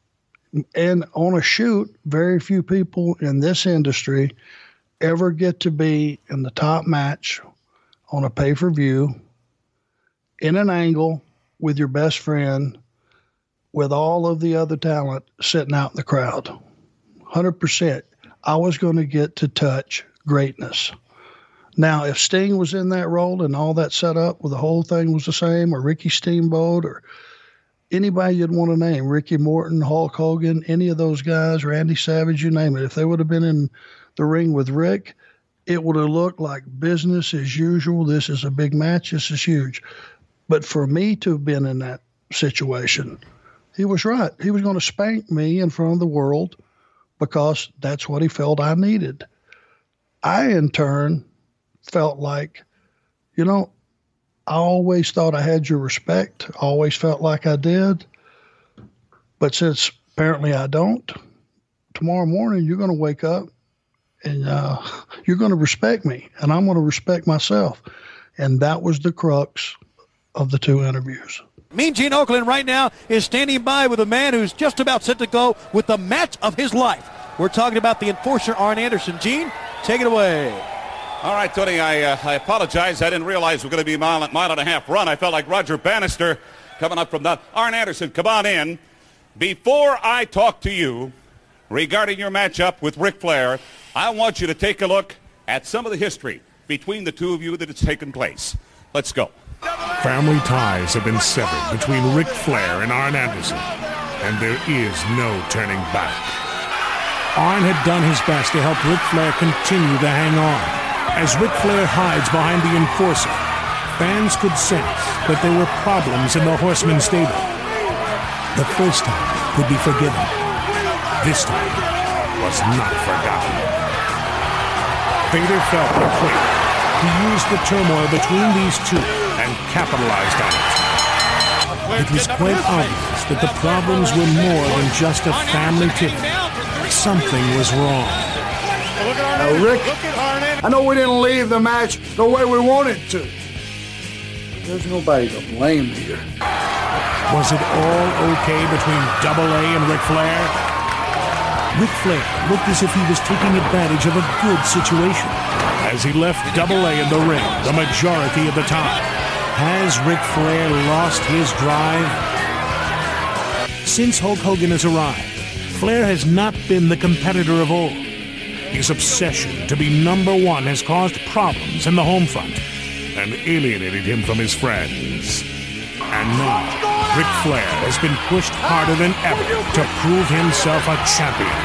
And on a shoot, very few people in this industry ever get to be in the top match on a pay-per-view in an angle with your best friend with all of the other talent sitting out in the crowd. 100%. I was going to get to touch greatness. Now, if Sting was in that role and all that set up where the whole thing was the same, or Ricky Steamboat, or anybody you'd want to name, Ricky Morton, Hulk Hogan, any of those guys, Randy Savage, you name it, if they would have been in the ring with Rick, it would have looked like business as usual. This is a big match. This is huge. But for me to have been in that situation, he was right. He was going to spank me in front of the world because that's what he felt I needed. I, in turn, felt like, you know, I always thought I had your respect, always felt like I did. But since apparently I don't, tomorrow morning you're going to wake up and you're going to respect me, and I'm going to respect myself. And that was the crux of the two interviews. Mean Gene Okerlund right now is standing by with a man who's just about set to go with the match of his life. We're talking about the enforcer, Arn Anderson. Gene, take it away. All right, Tony, I apologize. I didn't realize we're going to be a mile and a half run. I felt like Roger Bannister coming up from that. Arn Anderson, come on in. Before I talk to you regarding your matchup with Ric Flair, I want you to take a look at some of the history between the two of you that has taken place. Let's go. Family ties have been severed between Ric Flair and Arn Anderson, and there is no turning back. Arn had done his best to help Ric Flair continue to hang on. As Ric Flair hides behind the enforcer, fans could sense that there were problems in the Horseman stable. The first time, could be forgiven. This time was not forgotten. Vader felt the quake. He used the turmoil between these two and capitalized on it. It was quite obvious that the problems were more than just a family tiff. Something was wrong. Now, Rick, I know we didn't leave the match the way we wanted to. There's nobody to blame here. Was it all okay between Double A and Ric Flair? Ric Flair looked as if he was taking advantage of a good situation as he left Double A in the ring the majority of the time. Has Ric Flair lost his drive? Since Hulk Hogan has arrived, Flair has not been the competitor of old. His obsession to be number one has caused problems in the home front and alienated him from his friends. And now, Ric Flair has been pushed harder than ever to prove himself a champion.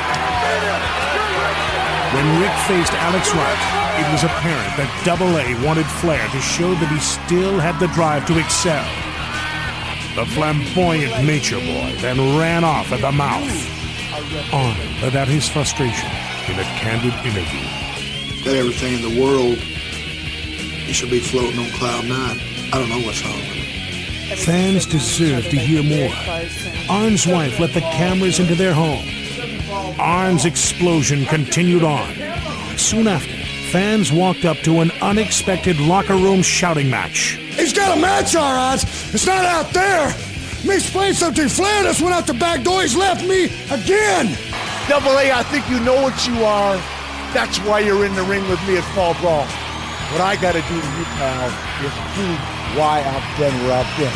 When Rick faced Alex Wright, it was apparent that Double A wanted Flair to show that he still had the drive to excel. The flamboyant Nature Boy then ran off at the mouth. Arn let out his frustration in a candid interview. Got everything in the world. You should be floating on cloud nine. I don't know what's wrong with it. Fans deserve to hear more. Arn's wife let the cameras into their home. Arn's explosion continued on. Soon after, fans walked up to an unexpected locker room shouting match. He's got a match, all right. It's not out there. Let me explain something. Flair just went out the back door. He's left me again. Double A, I think you know what you are. That's why you're in the ring with me at Fall Brawl. What I got to do to you, pal, is prove why I've been where I've been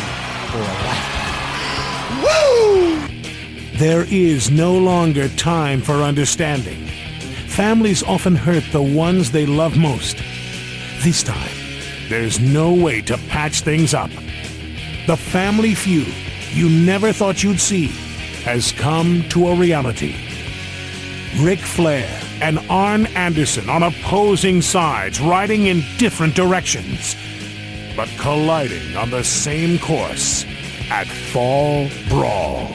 for a lifetime. Woo! There is no longer time for understanding. Families often hurt the ones they love most. This time, there's no way to patch things up. The family feud you never thought you'd see has come to a reality. Ric Flair and Arn Anderson on opposing sides, riding in different directions, but colliding on the same course at Fall Brawl.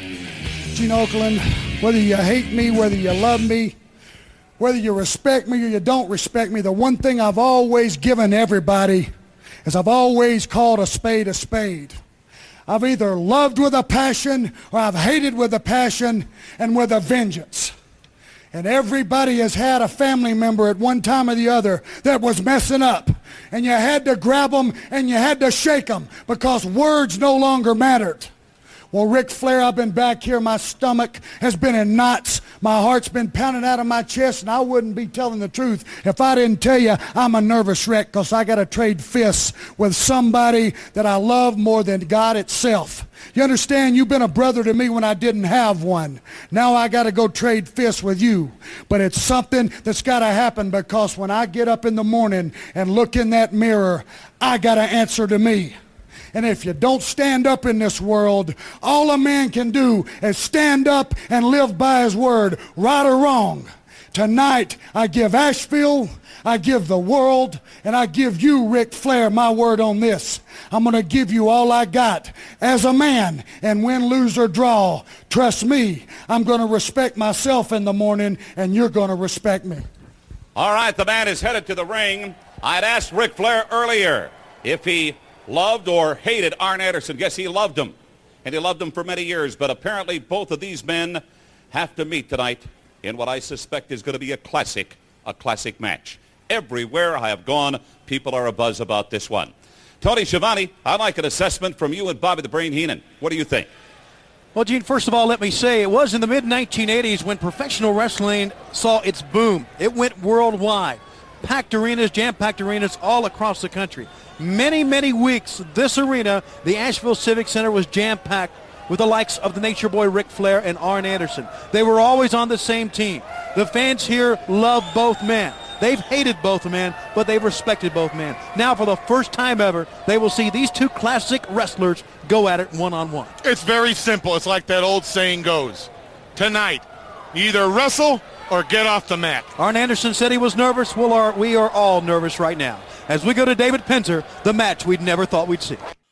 Gene Okerlund, whether you hate me, whether you love me, whether you respect me or you don't respect me, the one thing I've always given everybody is I've always called a spade a spade. I've either loved with a passion or I've hated with a passion and with a vengeance. And everybody has had a family member at one time or the other that was messing up. And you had to grab them and you had to shake them because words no longer mattered. Well, Ric Flair, I've been back here. My stomach has been in knots. My heart's been pounding out of my chest, and I wouldn't be telling the truth if I didn't tell you I'm a nervous wreck because I got to trade fists with somebody that I love more than God itself. You understand? You've been a brother to me when I didn't have one. Now I got to go trade fists with you. But it's something that's got to happen because when I get up in the morning and look in that mirror, I got to answer to me. And if you don't stand up in this world, all a man can do is stand up and live by his word, right or wrong. Tonight, I give Asheville, I give the world, and I give you, Ric Flair, my word on this. I'm going to give you all I got as a man, and win, lose, or draw, trust me, I'm going to respect myself in the morning, and you're going to respect me. All right, the man is headed to the ring. I'd asked Ric Flair earlier if he loved or hated Arn Anderson. Yes, he loved him, and he loved him for many years, but apparently both of these men have to meet tonight in what I suspect is going to be a classic match. Everywhere I have gone, people are abuzz about this one. Tony Schiavone, I'd like an assessment from you and Bobby the Brain Heenan. What do you think? Well, Gene, first of all, let me say it was in the mid-1980s when professional wrestling saw its boom. It went worldwide. Packed arenas, jam-packed arenas all across the country. Many, many weeks, this arena, the Asheville Civic Center, was jam-packed with the likes of the Nature Boy Ric Flair and Arn Anderson. They were always on the same team. The fans here love both men. They've hated both men, but they've respected both men. Now, for the first time ever, they will see these two classic wrestlers go at it one-on-one. It's very simple. It's like that old saying goes. Tonight, either wrestle or get off the mat. Arn Anderson said he was nervous. We are all nervous right now. As we go to David Penzer, the match we'd never thought we'd see.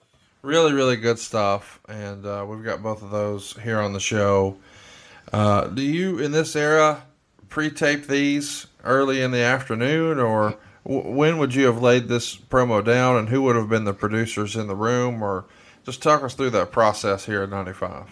Really, really good stuff. And we've got both of those here on the show. Do you, in this era, pre-tape these early in the afternoon, or when would you have laid this promo down, and who would have been the producers in the room, or just talk us through that process here at 95?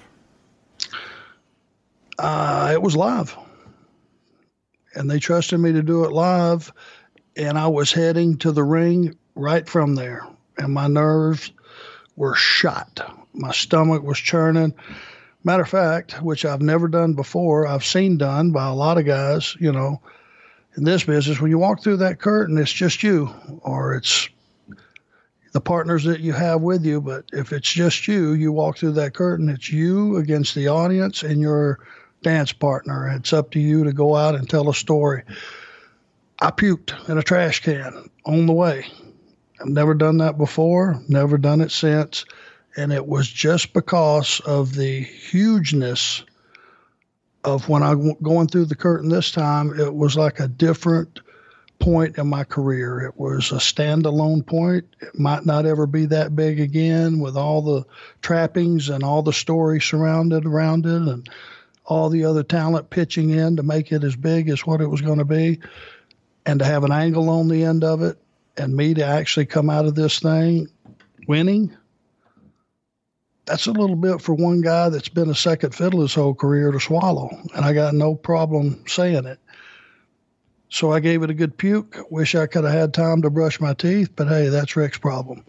It was live, and they trusted me to do it live, and I was heading to the ring right from there, and my nerves were shot. My stomach was churning. Matter of fact, which I've never done before, I've seen done by a lot of guys, you know, in this business. When you walk through that curtain, it's just you, or it's the partners that you have with you. But if it's just you, you walk through that curtain, it's you against the audience and your dance partner. It's up to you to go out and tell a story. I puked in a trash can on the way. I've never done that before, never done it since. And it was just because of the hugeness of when I'm going through the curtain this time. It was like a different point in my career. It was a standalone point. It might not ever be that big again, with all the trappings and all the stories surrounded around it and all the other talent pitching in to make it as big as what it was going to be, and to have an angle on the end of it, and me to actually come out of this thing winning. That's a little bit for one guy that's been a second fiddle his whole career to swallow, and I got no problem saying it. So I gave it a good puke. Wish I could have had time to brush my teeth, but hey, that's Rick's problem.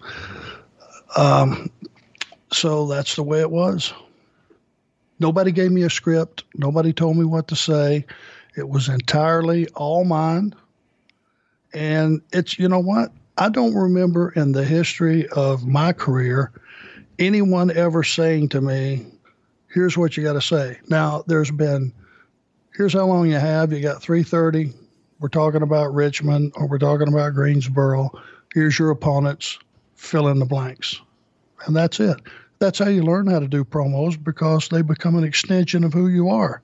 So that's the way it was. Nobody gave me a script. Nobody told me what to say. It was entirely all mine. And it's, you know what? I don't remember in the history of my career anyone ever saying to me, here's what you got to say. Now, there's been, here's how long you have. You got 3:30. We're talking about Richmond, or we're talking about Greensboro. Here's your opponents. Fill in the blanks. And that's it. That's how you learn how to do promos, because they become an extension of who you are.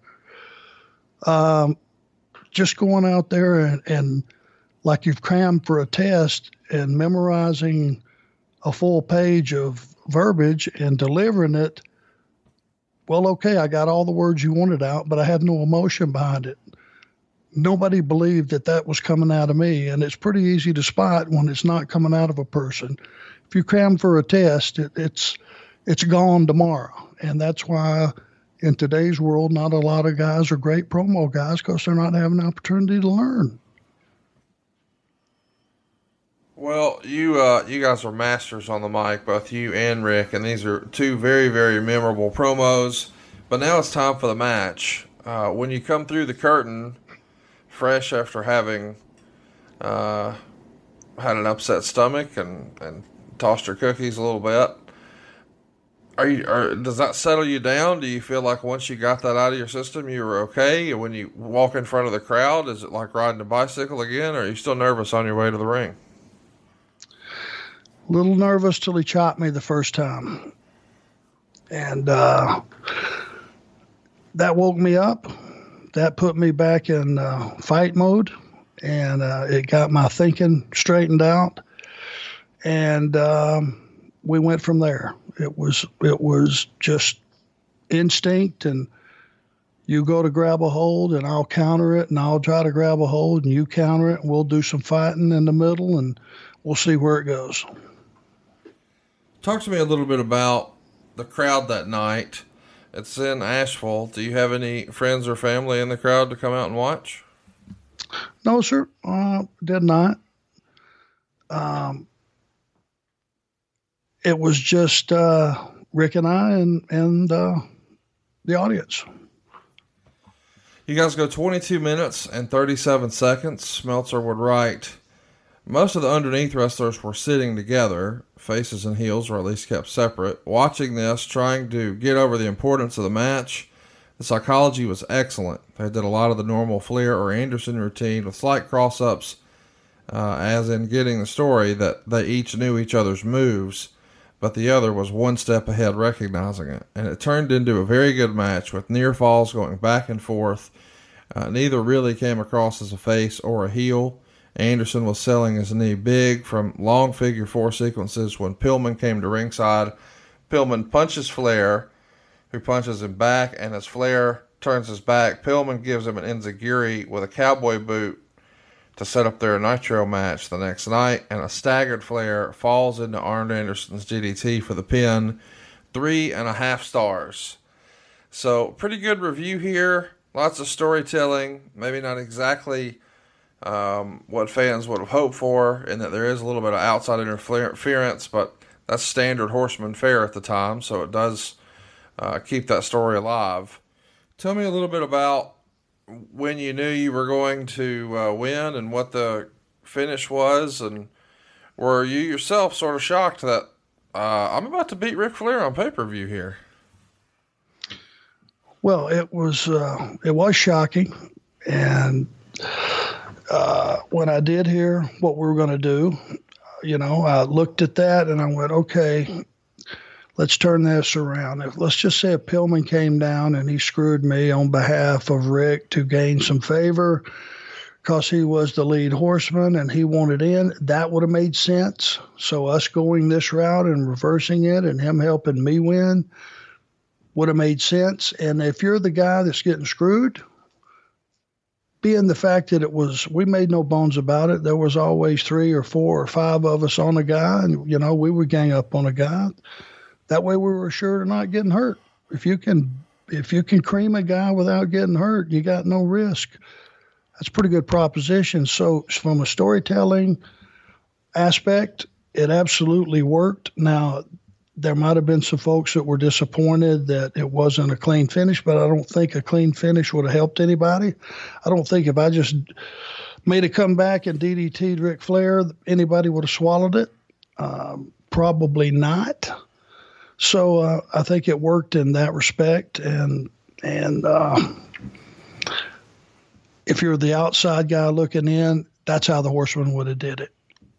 Just going out there and like you've crammed for a test and memorizing a full page of verbiage and delivering it. Well, okay, I got all the words you wanted out, but I had no emotion behind it. Nobody believed that that was coming out of me, and it's pretty easy to spot when it's not coming out of a person. If you cram for a test, it's gone tomorrow, and that's why in today's world, not a lot of guys are great promo guys, because they're not having an opportunity to learn. Well, you guys are masters on the mic, both you and Rick, and these are two very, very memorable promos. But now it's time for the match. When you come through the curtain, fresh after having had an upset stomach and tossed your cookies a little bit, does that settle you down? Do you feel like once you got that out of your system, you were okay? And when you walk in front of the crowd, is it like riding a bicycle again, or are you still nervous on your way to the ring? Little nervous till he chopped me the first time. And that woke me up. That put me back in fight mode, and it got my thinking straightened out. And we went from there. It was just instinct, and you go to grab a hold, and I'll counter it, and I'll try to grab a hold, and you counter it, and we'll do some fighting in the middle, and we'll see where it goes. Talk to me a little bit about the crowd that night. It's in Asheville. Do you have any friends or family in the crowd to come out and watch? No, sir. Did not. It was just Rick and I and the audience. You guys go 22 minutes and 37 seconds. Meltzer would write, most of the underneath wrestlers were sitting together, faces and heels, or at least kept separate, watching this, trying to get over the importance of the match. The psychology was excellent. They did a lot of the normal Flair or Anderson routine with slight cross-ups, as in getting the story that they each knew each other's moves, but the other was one step ahead recognizing it. And it turned into a very good match with near falls going back and forth. Neither really came across as a face or a heel. Anderson was selling his knee big from long figure 4 sequences. When Pillman came to ringside, Pillman punches Flair, who punches him back, and as Flair turns his back, Pillman gives him an enziguri with a cowboy boot to set up their Nitro match the next night, and a staggered Flair falls into Arn Anderson's DDT for the pin. 3.5 stars. So pretty good review here. Lots of storytelling. Maybe not exactly what fans would have hoped for, in that there is a little bit of outside interference, but that's standard Horseman fare at the time, so it does keep that story alive. Tell me a little bit about when you knew you were going to win and what the finish was, and were you yourself sort of shocked that I'm about to beat Ric Flair on pay-per-view here? Well, it was shocking, and when I did hear what we were going to do, I looked at that and I went, okay, let's turn this around. Let's just say if Pillman came down and he screwed me on behalf of Rick to gain some favor because he was the lead horseman and he wanted in, that would have made sense. So us going this route and reversing it and him helping me win would have made sense. And if you're the guy that's getting screwed, being the fact that we made no bones about it, there was always 3 or 4 or 5 of us on a guy, and, we would gang up on a guy. That way we were sure to not getting hurt. If you can cream a guy without getting hurt, you got no risk. That's a pretty good proposition. So from a storytelling aspect, it absolutely worked. Now, there might have been some folks that were disappointed that it wasn't a clean finish, but I don't think a clean finish would have helped anybody. I don't think if I just made a comeback and DDT'd Ric Flair, anybody would have swallowed it. Probably not. So I think it worked in that respect. And if you're the outside guy looking in, that's how the Horseman would have did it.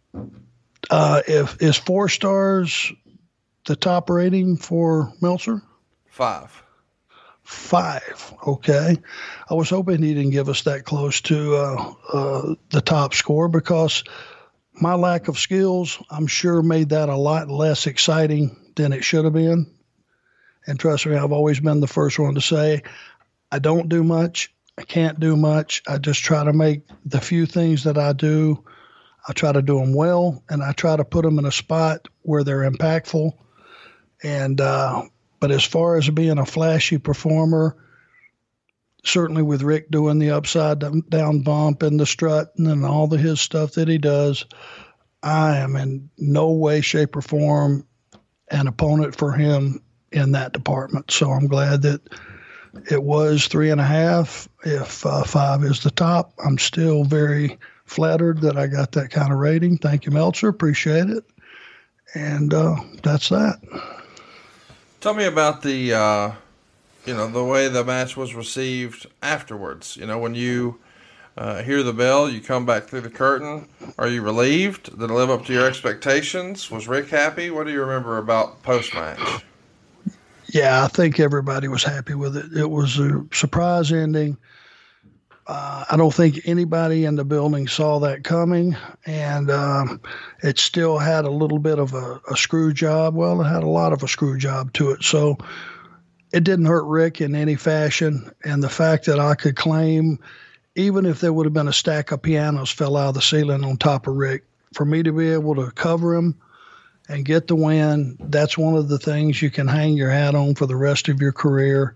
Is 4 stars the top rating for Meltzer? 5. 5. Okay. I was hoping he didn't give us that close to the top score, because my lack of skills, I'm sure, made that a lot less exciting than it should have been. And trust me, I've always been the first one to say, I don't do much. I can't do much. I just try to make the few things that I do, I try to do them well, and I try to put them in a spot where they're impactful. And but as far as being a flashy performer, certainly with Rick doing the upside down bump and the strut and all his stuff that he does, I am in no way, shape, or form an opponent for him in that department. So I'm glad that it was 3.5. If 5 is the top, I'm still very flattered that I got that kind of rating. Thank you, Meltzer. Appreciate it. And that's that. Tell me about the way the match was received afterwards. When you hear the bell, you come back through the curtain. Are you relieved? Did it live up to your expectations? Was Rick happy? What do you remember about post-match? Yeah, I think everybody was happy with it. It was a surprise ending. I don't think anybody in the building saw that coming, and it still had a little bit of a screw job. Well, it had a lot of a screw job to it, so it didn't hurt Rick in any fashion. And the fact that I could claim, even if there would have been a stack of pianos fell out of the ceiling on top of Rick, for me to be able to cover him and get the win, that's one of the things you can hang your hat on for the rest of your career.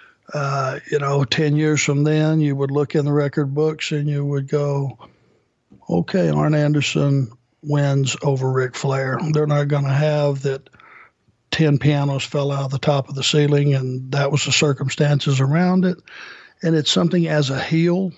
10 years from then, you would look in the record books and you would go, okay, Arn Anderson wins over Ric Flair. They're not going to have that 10 pianos fell out of the top of the ceiling and that was the circumstances around it. And it's something as a heel,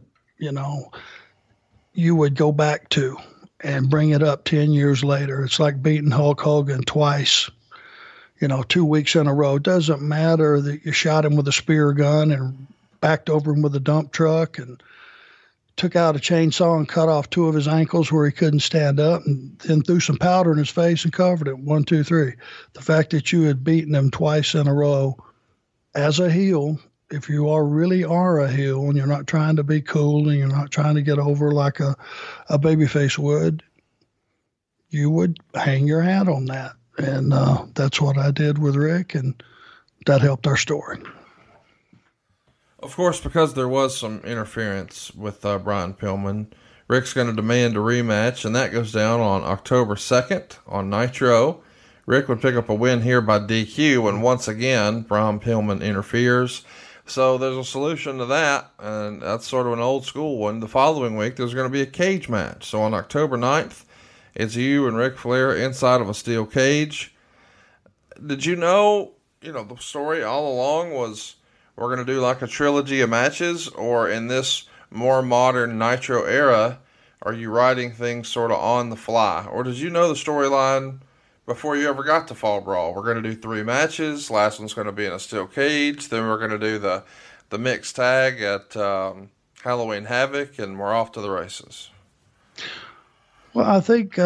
you would go back to and bring it up 10 years later. It's like beating Hulk Hogan twice, 2 weeks in a row. It doesn't matter that you shot him with a spear gun and backed over him with a dump truck and took out a chainsaw and cut off 2 of his ankles where he couldn't stand up, and then threw some powder in his face and covered it. 1, 2, 3. The fact that you had beaten him twice in a row as a heel if you really are a heel and you're not trying to be cool and you're not trying to get over like a babyface would, you would hang your hat on that. And that's what I did with Rick, and that helped our story. Of course, because there was some interference with Brian Pillman, Rick's going to demand a rematch, and that goes down on October 2nd on Nitro. Rick would pick up a win here by DQ, and once again, Brian Pillman interferes. So there's a solution to that, and that's sort of an old school one. The following week, there's going to be a cage match. So on October 9th, it's you and Ric Flair inside of a steel cage. Did you know, the story all along was we're going to do like a trilogy of matches, or in this more modern Nitro era, are you writing things sort of on the fly? Or did you know the storyline before you ever got to Fall Brawl? We're going to do 3 matches. Last one's going to be in a steel cage. Then we're going to do the mixed tag at Halloween Havoc, and we're off to the races. Well, I think,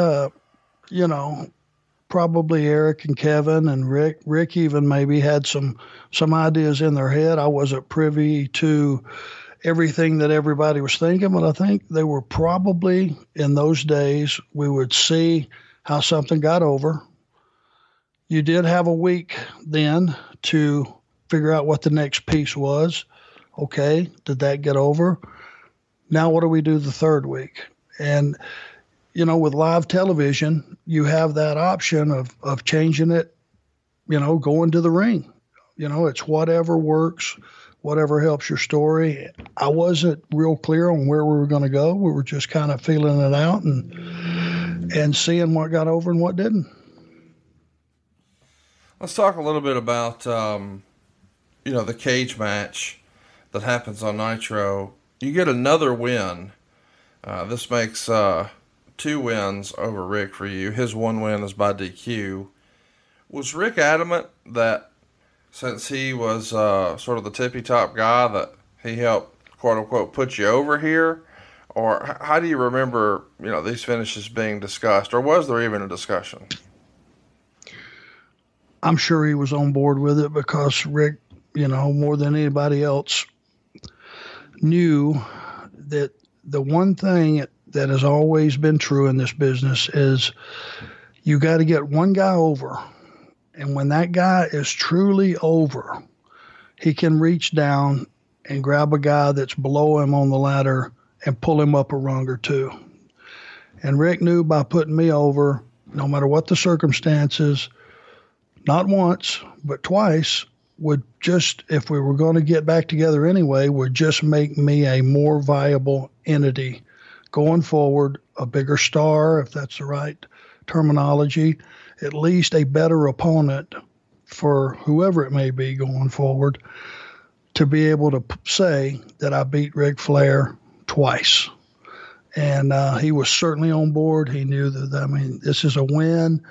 probably Eric and Kevin and Rick even maybe had some ideas in their head. I wasn't privy to everything that everybody was thinking, but I think they were probably, in those days, we would see how something got over. You did have a week then to figure out what the next piece was. Okay, did that get over? Now what do we do the third week? And with live television, you have that option of changing it, going to the ring. It's whatever works, whatever helps your story. I wasn't real clear on where we were going to go. We were just kind of feeling it out and seeing what got over and what didn't. Let's talk a little bit about, the cage match that happens on Nitro. You get another win. This makes 2 wins over Rick for you. His 1 win is by DQ. Was Rick adamant that since he was sort of the tippy-top guy that he helped, quote-unquote, put you over here? Or how do you remember, these finishes being discussed? Or was there even a discussion? I'm sure he was on board with it because Rick, more than anybody else, knew that the one thing that has always been true in this business is you got to get one guy over. And when that guy is truly over, he can reach down and grab a guy that's below him on the ladder and pull him up a rung or 2. And Rick knew by putting me over, no matter what the circumstances, not once, but twice, would just, if we were going to get back together anyway, would just make me a more viable entity going forward, a bigger star, if that's the right terminology, at least a better opponent for whoever it may be going forward, to be able to say that I beat Ric Flair twice. And he was certainly on board. He knew that, this is a win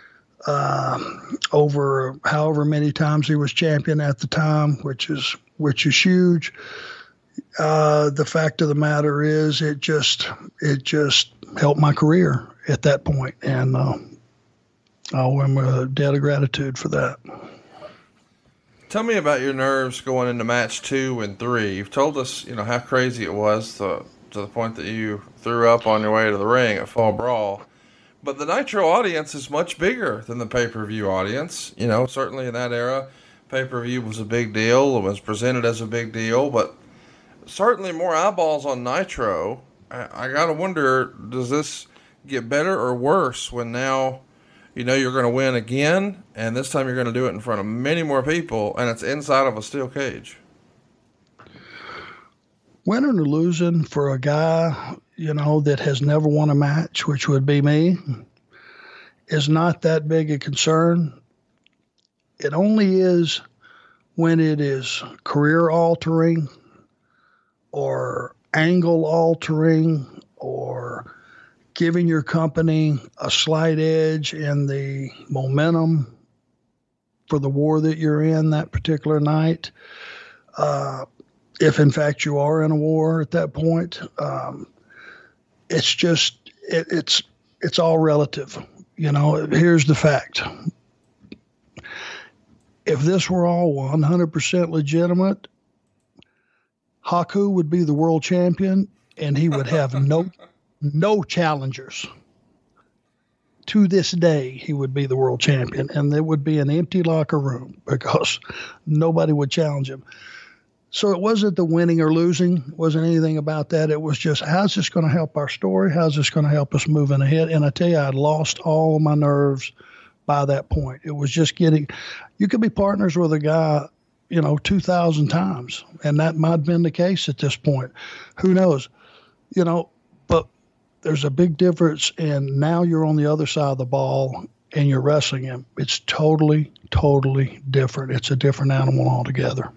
over however many times he was champion at the time, which is huge. The fact of the matter is, it just helped my career at that point, and I owe him a debt of gratitude for that. Tell me about your nerves going into match 2 and 3. You've told us, how crazy it was to the point that you threw up on your way to the ring at Fall Brawl. But the Nitro audience is much bigger than the pay-per-view audience. Certainly in that era, pay-per-view was a big deal. It was presented as a big deal, but certainly more eyeballs on Nitro. I got to wonder, does this get better or worse when now you're going to win again, and this time you're going to do it in front of many more people, and it's inside of a steel cage? Winning or losing for a guy, that has never won a match, which would be me, is not that big a concern. It only is when it is career altering or angle altering or giving your company a slight edge in the momentum for the war that you're in that particular night. If in fact you are in a war at that point, it's just, it's all relative. Here's the fact. If this were all 100% legitimate, Haku would be the world champion, and he would have no challengers. To this day, he would be the world champion, and there would be an empty locker room because nobody would challenge him. So it wasn't the winning or losing, wasn't anything about that. It was just, how's this going to help our story? How's this going to help us moving ahead? And I tell you, I'd lost all of my nerves by that point. It was just you could be partners with a guy, 2,000 times, and that might have been the case at this point. Who knows? But there's a big difference, and now you're on the other side of the ball and you're wrestling him. It's totally, totally different. It's a different animal altogether.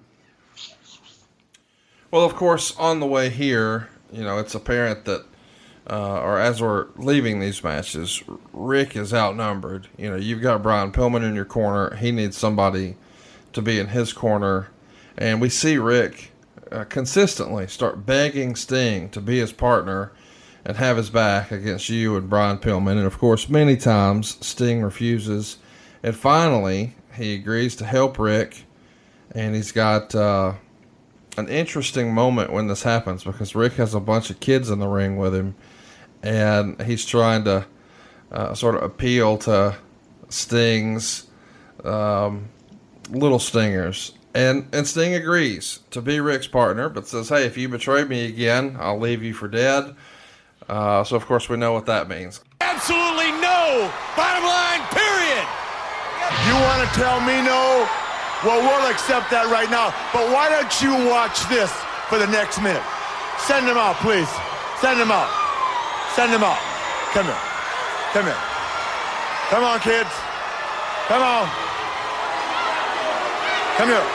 Well, of course, on the way here, it's apparent that, or as we're leaving these matches, Rick is outnumbered. You've got Brian Pillman in your corner. He needs somebody to be in his corner. And we see Rick consistently start begging Sting to be his partner and have his back against you and Brian Pillman. And, of course, many times Sting refuses. And finally, he agrees to help Rick. And he's got an interesting moment when this happens because Rick has a bunch of kids in the ring with him. And he's trying to sort of appeal to Sting's little stingers. And Sting agrees to be Rick's partner, but says, hey, if you betray me again, I'll leave you for dead. So, of course, we know what that means. Absolutely no. Bottom line, period. You want to tell me no? Well, we'll accept that right now. But why don't you watch this for the next minute? Send him out, please. Send him out. Send him out. Come here. Come here. Come on, kids. Come on. Come here.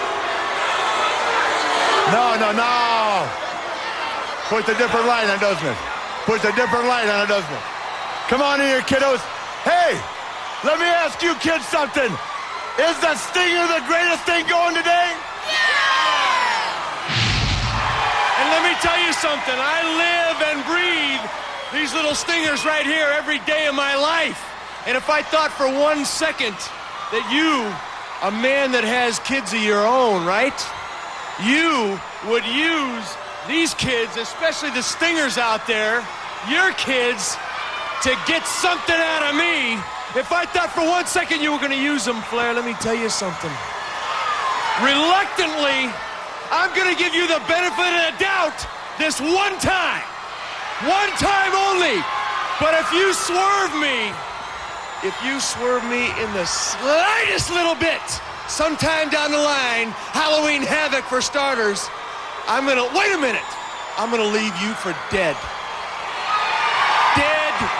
No. Puts a different light on, doesn't it? Puts a different light on it, doesn't it? Come on in here, kiddos. Hey, let me ask you kids something. Is the Stinger the greatest thing going today? Yeah! And let me tell you something. I live and breathe these little stingers right here every day of my life. And if I thought for 1 second that you, a man that has kids of your own, right? You would use these kids, especially the stingers out there, your kids, to get something out of me. If I thought for 1 second you were going to use them, Flair, let me tell you something. Reluctantly, I'm going to give you the benefit of the doubt this one time. One time only. But if you swerve me in the slightest little bit, sometime down the line, Halloween Havoc for starters, wait a minute, I'm going to leave you for dead. Dead.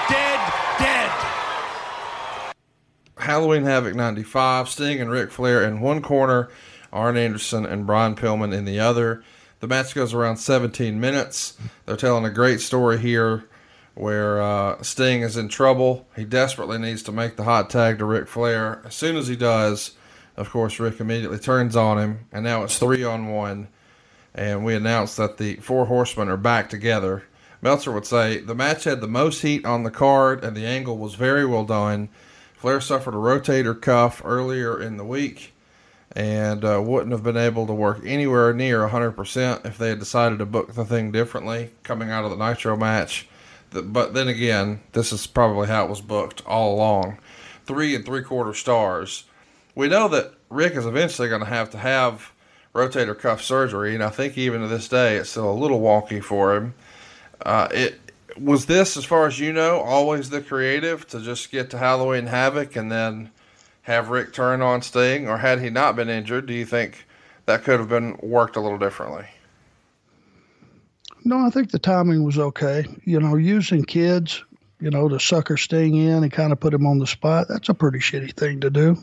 Halloween Havoc 95, Sting and Ric Flair in one corner, Arn Anderson and Brian Pillman in the other. The match goes around 17 minutes. They're telling a great story here where Sting is in trouble. He desperately needs to make the hot tag to Ric Flair. As soon as he does, of course, Rick immediately turns on him, and now it's 3-on-1. And we announce that the Four Horsemen are back together. Meltzer would say, the match had the most heat on the card, and the angle was very well done. Flair suffered a rotator cuff earlier in the week and wouldn't have been able to work anywhere near 100% if they had decided to book the thing differently coming out of the Nitro match. But then again, this is probably how it was booked all along. 3 3/4 stars. We know that Rick is eventually going to have rotator cuff surgery, and I think even to this day it's still a little wonky for him. Was this, as far as you know, always the creative to just get to Halloween Havoc and then have Rick turn on Sting? Or had he not been injured, do you think that could have been worked a little differently? No, I think the timing was okay. Using kids, to sucker Sting in and kind of put him on the spot, that's a pretty shitty thing to do.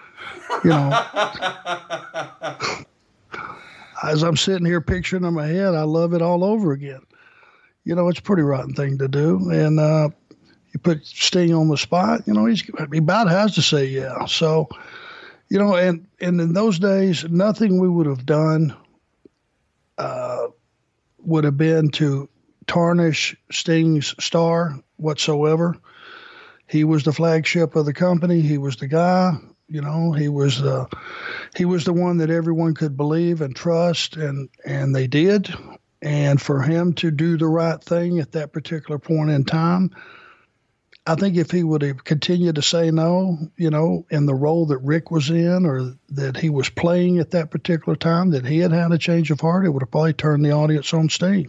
As I'm sitting here picturing in my head, I love it all over again. It's a pretty rotten thing to do. And you put Sting on the spot, he about has to say yeah. So, and in those days, nothing we would have done would have been to tarnish Sting's star whatsoever. He was the flagship of the company. He was the guy. He was the one that everyone could believe and trust, and they did. And for him to do the right thing at that particular point in time, I think if he would have continued to say no, in the role that Rick was in or that he was playing at that particular time, that he had a change of heart, it would have probably turned the audience on Sting.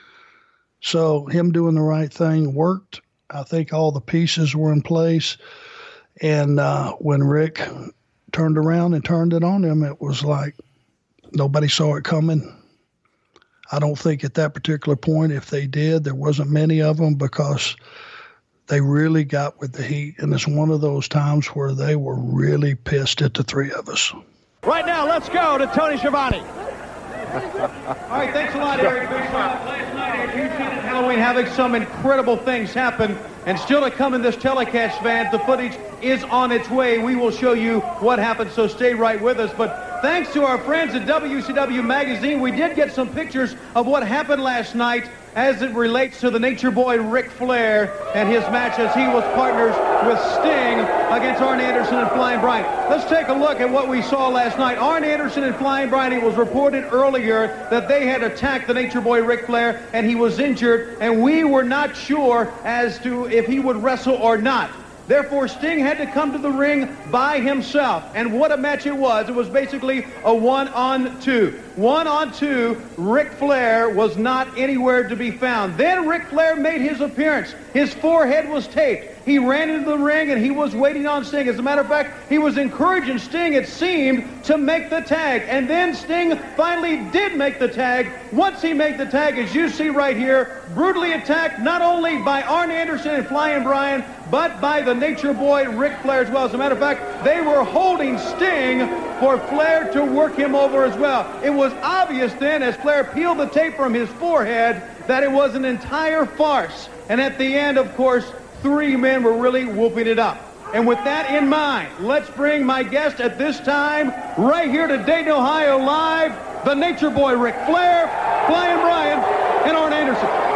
So him doing the right thing worked. I think all the pieces were in place. And when Rick turned around and turned it on him, it was like nobody saw it coming. I don't think at that particular point, if they did, there wasn't many of them because they really got with the heat. And it's one of those times where they were really pissed at the three of us. Right now, let's go to Tony Schiavone. All right, thanks a lot, Eric. Last night, Eric, you've seen at Halloween Havoc some incredible things happen. And still to come in this telecast, fans, the footage is on its way. We will show you what happened, so stay right with us. But thanks to our friends at WCW Magazine, we did get some pictures of what happened last night as it relates to the Nature Boy Ric Flair and his match as he was partners with Sting against Arn Anderson and Flying Brian. Let's take a look at what we saw last night. Arn Anderson and Flying Brian, it was reported earlier that they had attacked the Nature Boy Ric Flair and he was injured, and we were not sure as to if he would wrestle or not. Therefore, Sting had to come to the ring by himself. And what a match it was. It was basically a one-on-two. One-on-two, Ric Flair was not anywhere to be found. Then Ric Flair made his appearance. His forehead was taped. He ran into the ring and he was waiting on Sting. As a matter of fact, he was encouraging Sting, it seemed, to make the tag. And then Sting finally did make the tag. Once he made the tag, as you see right here, brutally attacked not only by Arn Anderson and Flying Brian, but by the Nature Boy Ric Flair as well. As a matter of fact, they were holding Sting for Flair to work him over as well. It was obvious then, as Flair peeled the tape from his forehead, that it was an entire farce. And at the end, of course, three men were really whooping it up. And with that in mind, let's bring my guest at this time, right here to Dayton, Ohio live, the Nature Boy Ric Flair, Flying Brian, and Arn Anderson.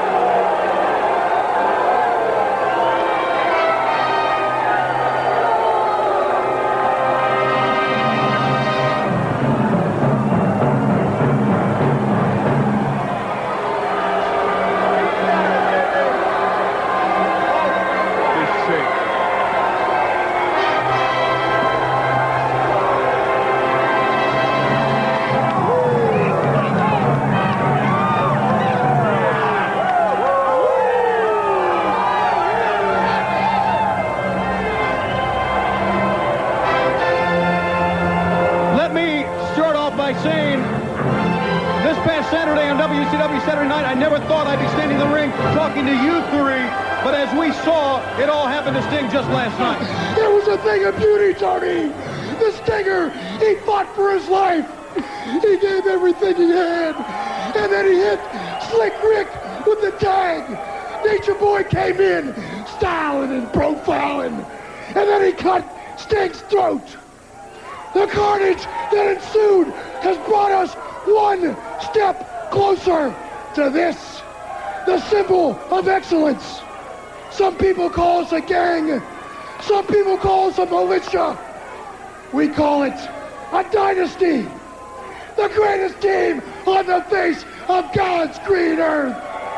Just last night. It was a thing of beauty, Tony. The Stinger, he fought for his life. He gave everything he had. And then he hit Slick Rick with the tag. Nature Boy came in, styling and profiling. And then he cut Sting's throat. The carnage that ensued has brought us one step closer to this, the symbol of excellence. Some people call us a gang. Some people call us a militia. We call it a dynasty. The greatest team on the face of God's green earth.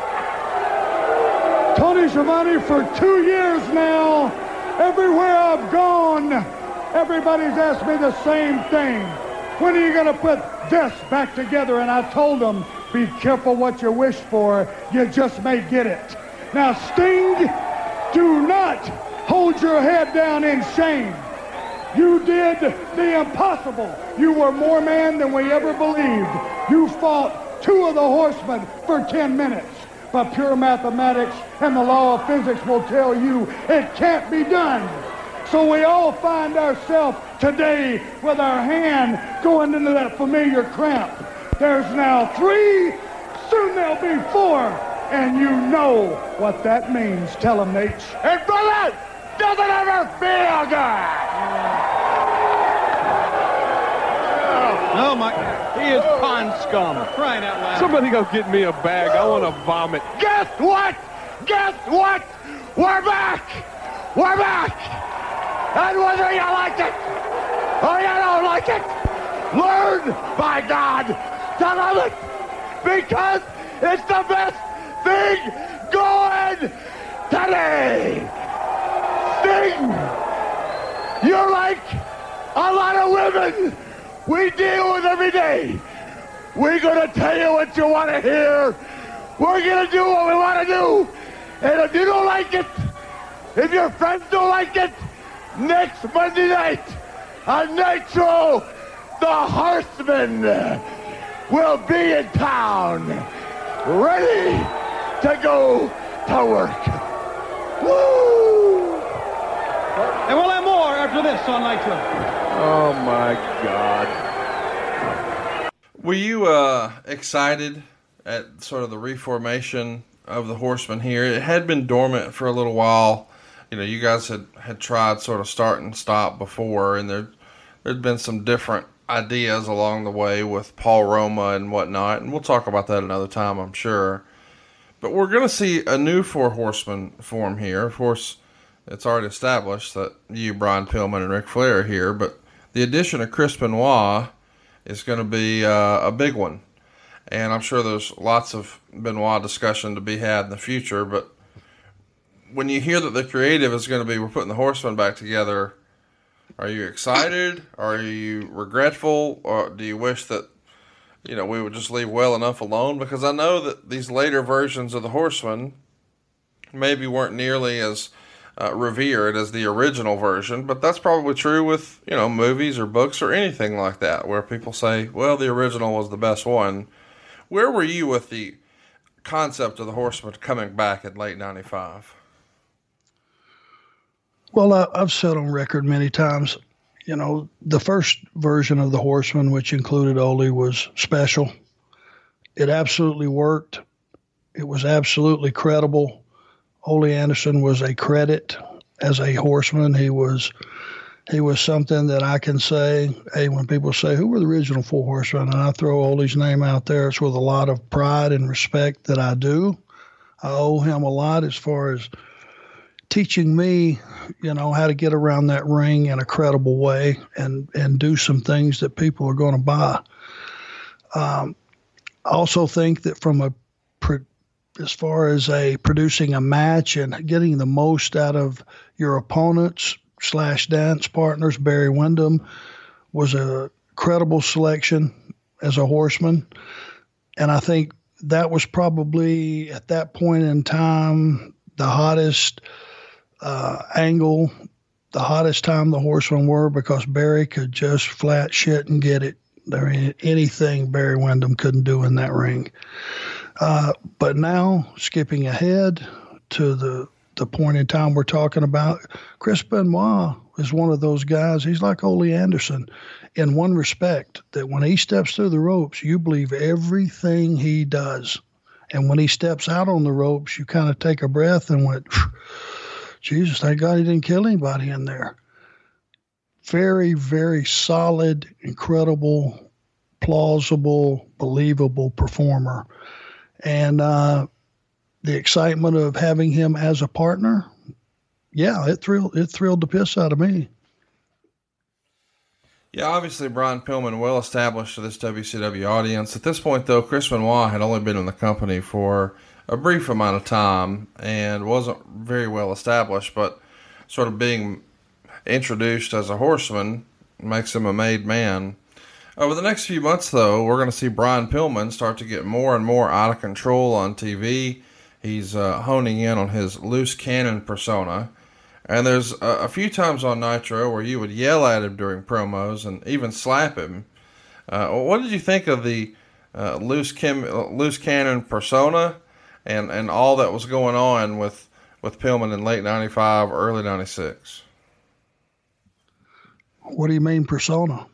Tony Schiavone, for 2 years now, everywhere I've gone, everybody's asked me the same thing. When are you going to put this back together? And I told them, be careful what you wish for. You just may get it. Now, Sting, do not hold your head down in shame. You did the impossible. You were more man than we ever believed. You fought two of the horsemen for 10 minutes. But pure mathematics and the law of physics will tell you it can't be done. So we all find ourselves today with our hand going into that familiar cramp. There's now 3, soon there'll be 4. And you know what that means. Tell them, Nate. And brother, doesn't ever feel good. Oh, my. He is pond scum. Crying out loud. Somebody go get me a bag. I want to vomit. Guess what? Guess what? We're back. We're back. And whether you like it or you don't like it, learn, by God, to love it. Because It's the best thing going today. Sting, you're like a lot of women we deal with every day. We're going to tell you what you want to hear. We're going to do what we want to do. And if you don't like it, if your friends don't like it, next Monday night on Nitro, the Horsemen will be in town, ready to go to work. Woo! And we'll have more after this on Nitro. Oh, my God. Were you excited at sort of the reformation of the Horsemen here? It had been dormant for a little while. You know, you guys had tried sort of start and stop before, and there'd been some different ideas along the way with Paul Roma and whatnot, and we'll talk about that another time, I'm sure. But we're going to see a new Four Horsemen form here. Of course, it's already established that you, Brian Pillman, and Ric Flair are here, but the addition of Chris Benoit is going to be a big one. And I'm sure there's lots of Benoit discussion to be had in the future, but when you hear that the creative is going to be, we're putting the Horsemen back together, are you excited? Are you regretful? Or do you wish that, you know, we would just leave well enough alone? Because I know that these later versions of the Horsemen maybe weren't nearly as revered as the original version, but that's probably true with, you know, movies or books or anything like that, where people say, well, the original was the best one. Where were you with the concept of the Horsemen coming back in late 95? Well, I've said on record many times, you know, the first version of the Horsemen, which included Ole, was special. It absolutely worked. It was absolutely credible. Ole Anderson was a credit as a Horseman. He was something that I can say, hey, when people say, who were the original Four Horsemen? And I throw Ole's name out there, it's with a lot of pride and respect that I do. I owe him a lot as far as teaching me, you know, how to get around that ring in a credible way and do some things that people are going to buy. I also think that as far as producing a match and getting the most out of your opponents / dance partners, Barry Windham was a credible selection as a Horseman. And I think that was probably at that point in time the hottest angle, the hottest time the Horsemen were, because Barry could just flat shit and get it. There ain't anything Barry Windham couldn't do in that ring. But now, skipping ahead to the point in time we're talking about, Chris Benoit is one of those guys. He's like Ole Anderson in one respect, that when he steps through the ropes, you believe everything he does. And when he steps out on the ropes, you kind of take a breath and went, Jesus, thank God he didn't kill anybody in there. Very, very solid, incredible, plausible, believable performer. And the excitement of having him as a partner, yeah, it thrilled the piss out of me. Yeah, obviously Brian Pillman, well established to this WCW audience. At this point, though, Chris Benoit had only been in the company for a brief amount of time and wasn't very well established, but sort of being introduced as a Horseman makes him a made man. Over the next few months, though, we're going to see Brian Pillman start to get more and more out of control on TV. He's honing in on his loose cannon persona. And there's a few times on Nitro where you would yell at him during promos and even slap him. What did you think of the loose cannon persona and all that was going on with Pillman in late 95, early 96? What do you mean persona?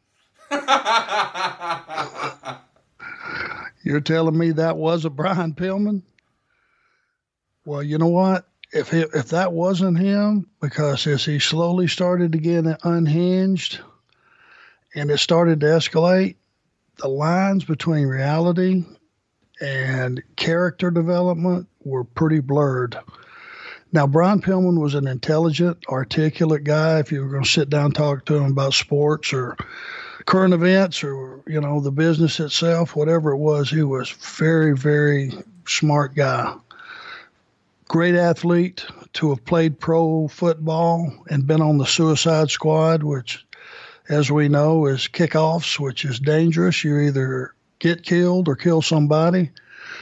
You're telling me that was a Brian Pillman? Well, you know what? If that wasn't him, because as he slowly started to get unhinged and it started to escalate, the lines between reality and character development were pretty blurred. Now, Brian Pillman was an intelligent, articulate guy. If you were going to sit down and talk to him about sports or current events or, the business itself, whatever it was, he was very, very smart guy. Great athlete to have played pro football and been on the Suicide Squad, which, as we know, is kickoffs, which is dangerous. You either get killed or kill somebody.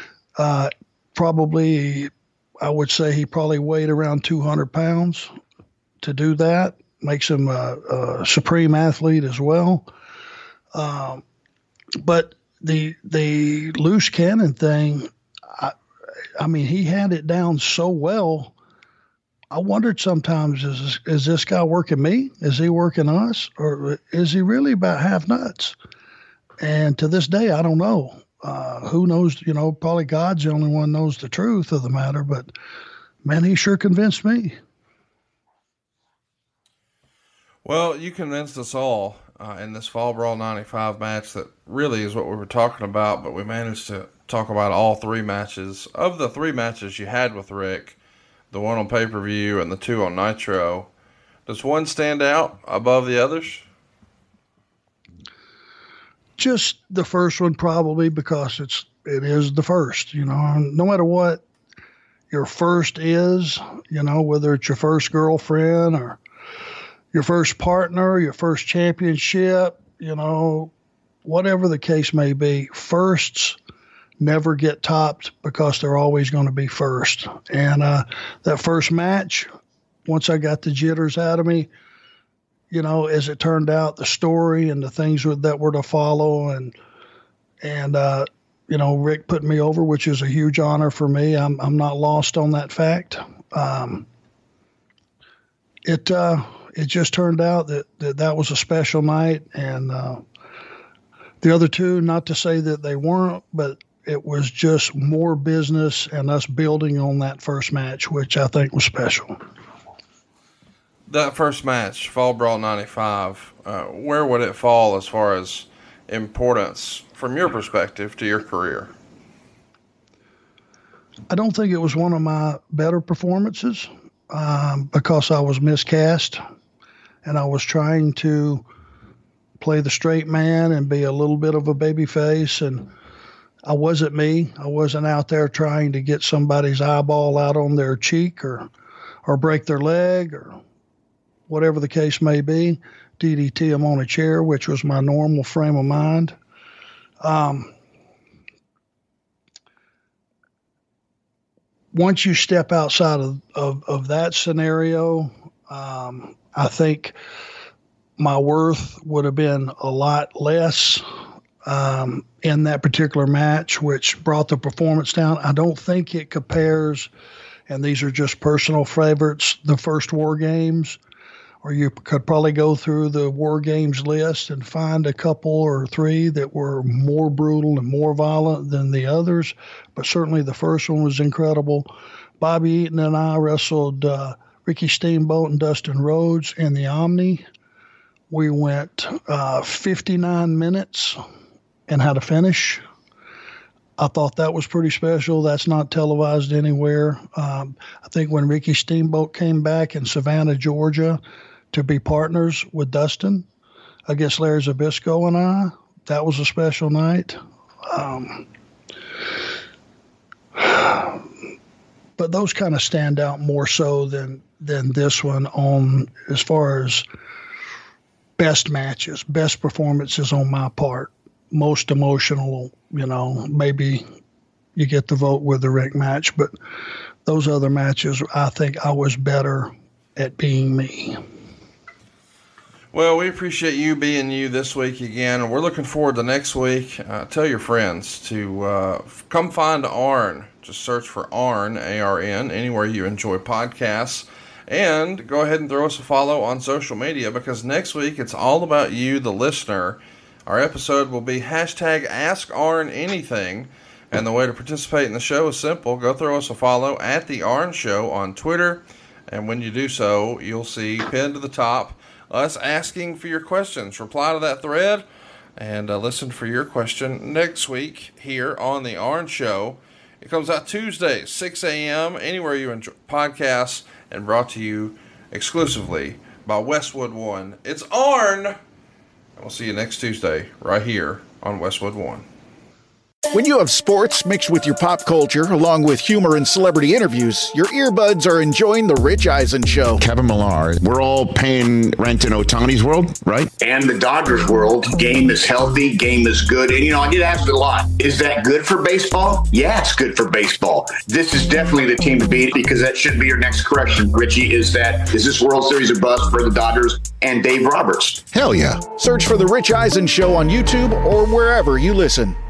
Probably, I would say he probably weighed around 200 pounds to do that. Makes him a supreme athlete as well. But the loose cannon thing, I mean, he had it down so well. I wondered sometimes, is this guy working me? Is he working us? Or is he really about half nuts? And to this day, I don't know. Who knows? Probably God's the only one knows the truth of the matter. But, man, he sure convinced me. Well, you convinced us all in this Fall Brawl 95 match that really is what we were talking about, but we managed to talk about all three matches. Of the three matches you had with Rick, the one on pay-per-view and the two on Nitro, does one stand out above the others? Just the first one, probably, because it is the first. No matter what your first is, whether it's your first girlfriend or your first partner, your first championship, whatever the case may be, firsts never get topped because they're always going to be first. And that first match, once I got the jitters out of me, as it turned out, the story and the things that were to follow, and Rick put me over, which is a huge honor for me. I'm not lost on that fact. It just turned out that was a special night, and the other two, not to say that they weren't, but it was just more business and us building on that first match, which I think was special. That first match, Fall Brawl 95, where would it fall as far as importance from your perspective to your career? I don't think it was one of my better performances because I was miscast and I was trying to play the straight man and be a little bit of a baby face, and I wasn't me. I wasn't out there trying to get somebody's eyeball out on their cheek or break their leg or whatever the case may be. DDT them on a chair, which was my normal frame of mind. Once you step outside of that scenario, I think my worth would have been a lot less in that particular match, which brought the performance down. I don't think it compares, and these are just personal favorites, the first War Games, or you could probably go through the War Games list and find a couple or three that were more brutal and more violent than the others, but certainly the first one was incredible. Bobby Eaton and I wrestled Ricky Steamboat and Dustin Rhodes in the Omni. We went 59 minutes and had a finish. I thought that was pretty special. That's not televised anywhere. I think when Ricky Steamboat came back in Savannah, Georgia, to be partners with Dustin against Larry Zbyszko and I, that was a special night. But those kind of stand out more so than this one on as far as best matches, best performances on my part, most emotional, maybe you get the vote with the Rick match, but those other matches, I think I was better at being me. Well, we appreciate you being you this week again, and we're looking forward to next week. Tell your friends to come find Arn. Just search for Arn, A-R-N, anywhere you enjoy podcasts. And go ahead and throw us a follow on social media, because next week it's all about you, the listener. Our episode will be #AskArnAnything. And the way to participate in the show is simple. Go throw us a follow at The Arn Show on Twitter. And when you do so, you'll see pinned to the top us asking for your questions. Reply to that thread and listen for your question next week here on The Arn Show. It comes out Tuesday, 6 a.m., anywhere you enjoy podcasts, and brought to you exclusively by Westwood One. It's Arn We'll see you next Tuesday right here on Westwood One. When you have sports mixed with your pop culture, along with humor and celebrity interviews, your earbuds are enjoying The Rich Eisen Show. Kevin Millar, we're all paying rent in Ohtani's world, right? And the Dodgers world. Game is healthy, game is good. And, I get asked a lot, is that good for baseball? Yeah, it's good for baseball. This is definitely the team to beat, because that should be your next correction, Richie, is this World Series a bust for the Dodgers and Dave Roberts? Hell yeah. Search for The Rich Eisen Show on YouTube or wherever you listen.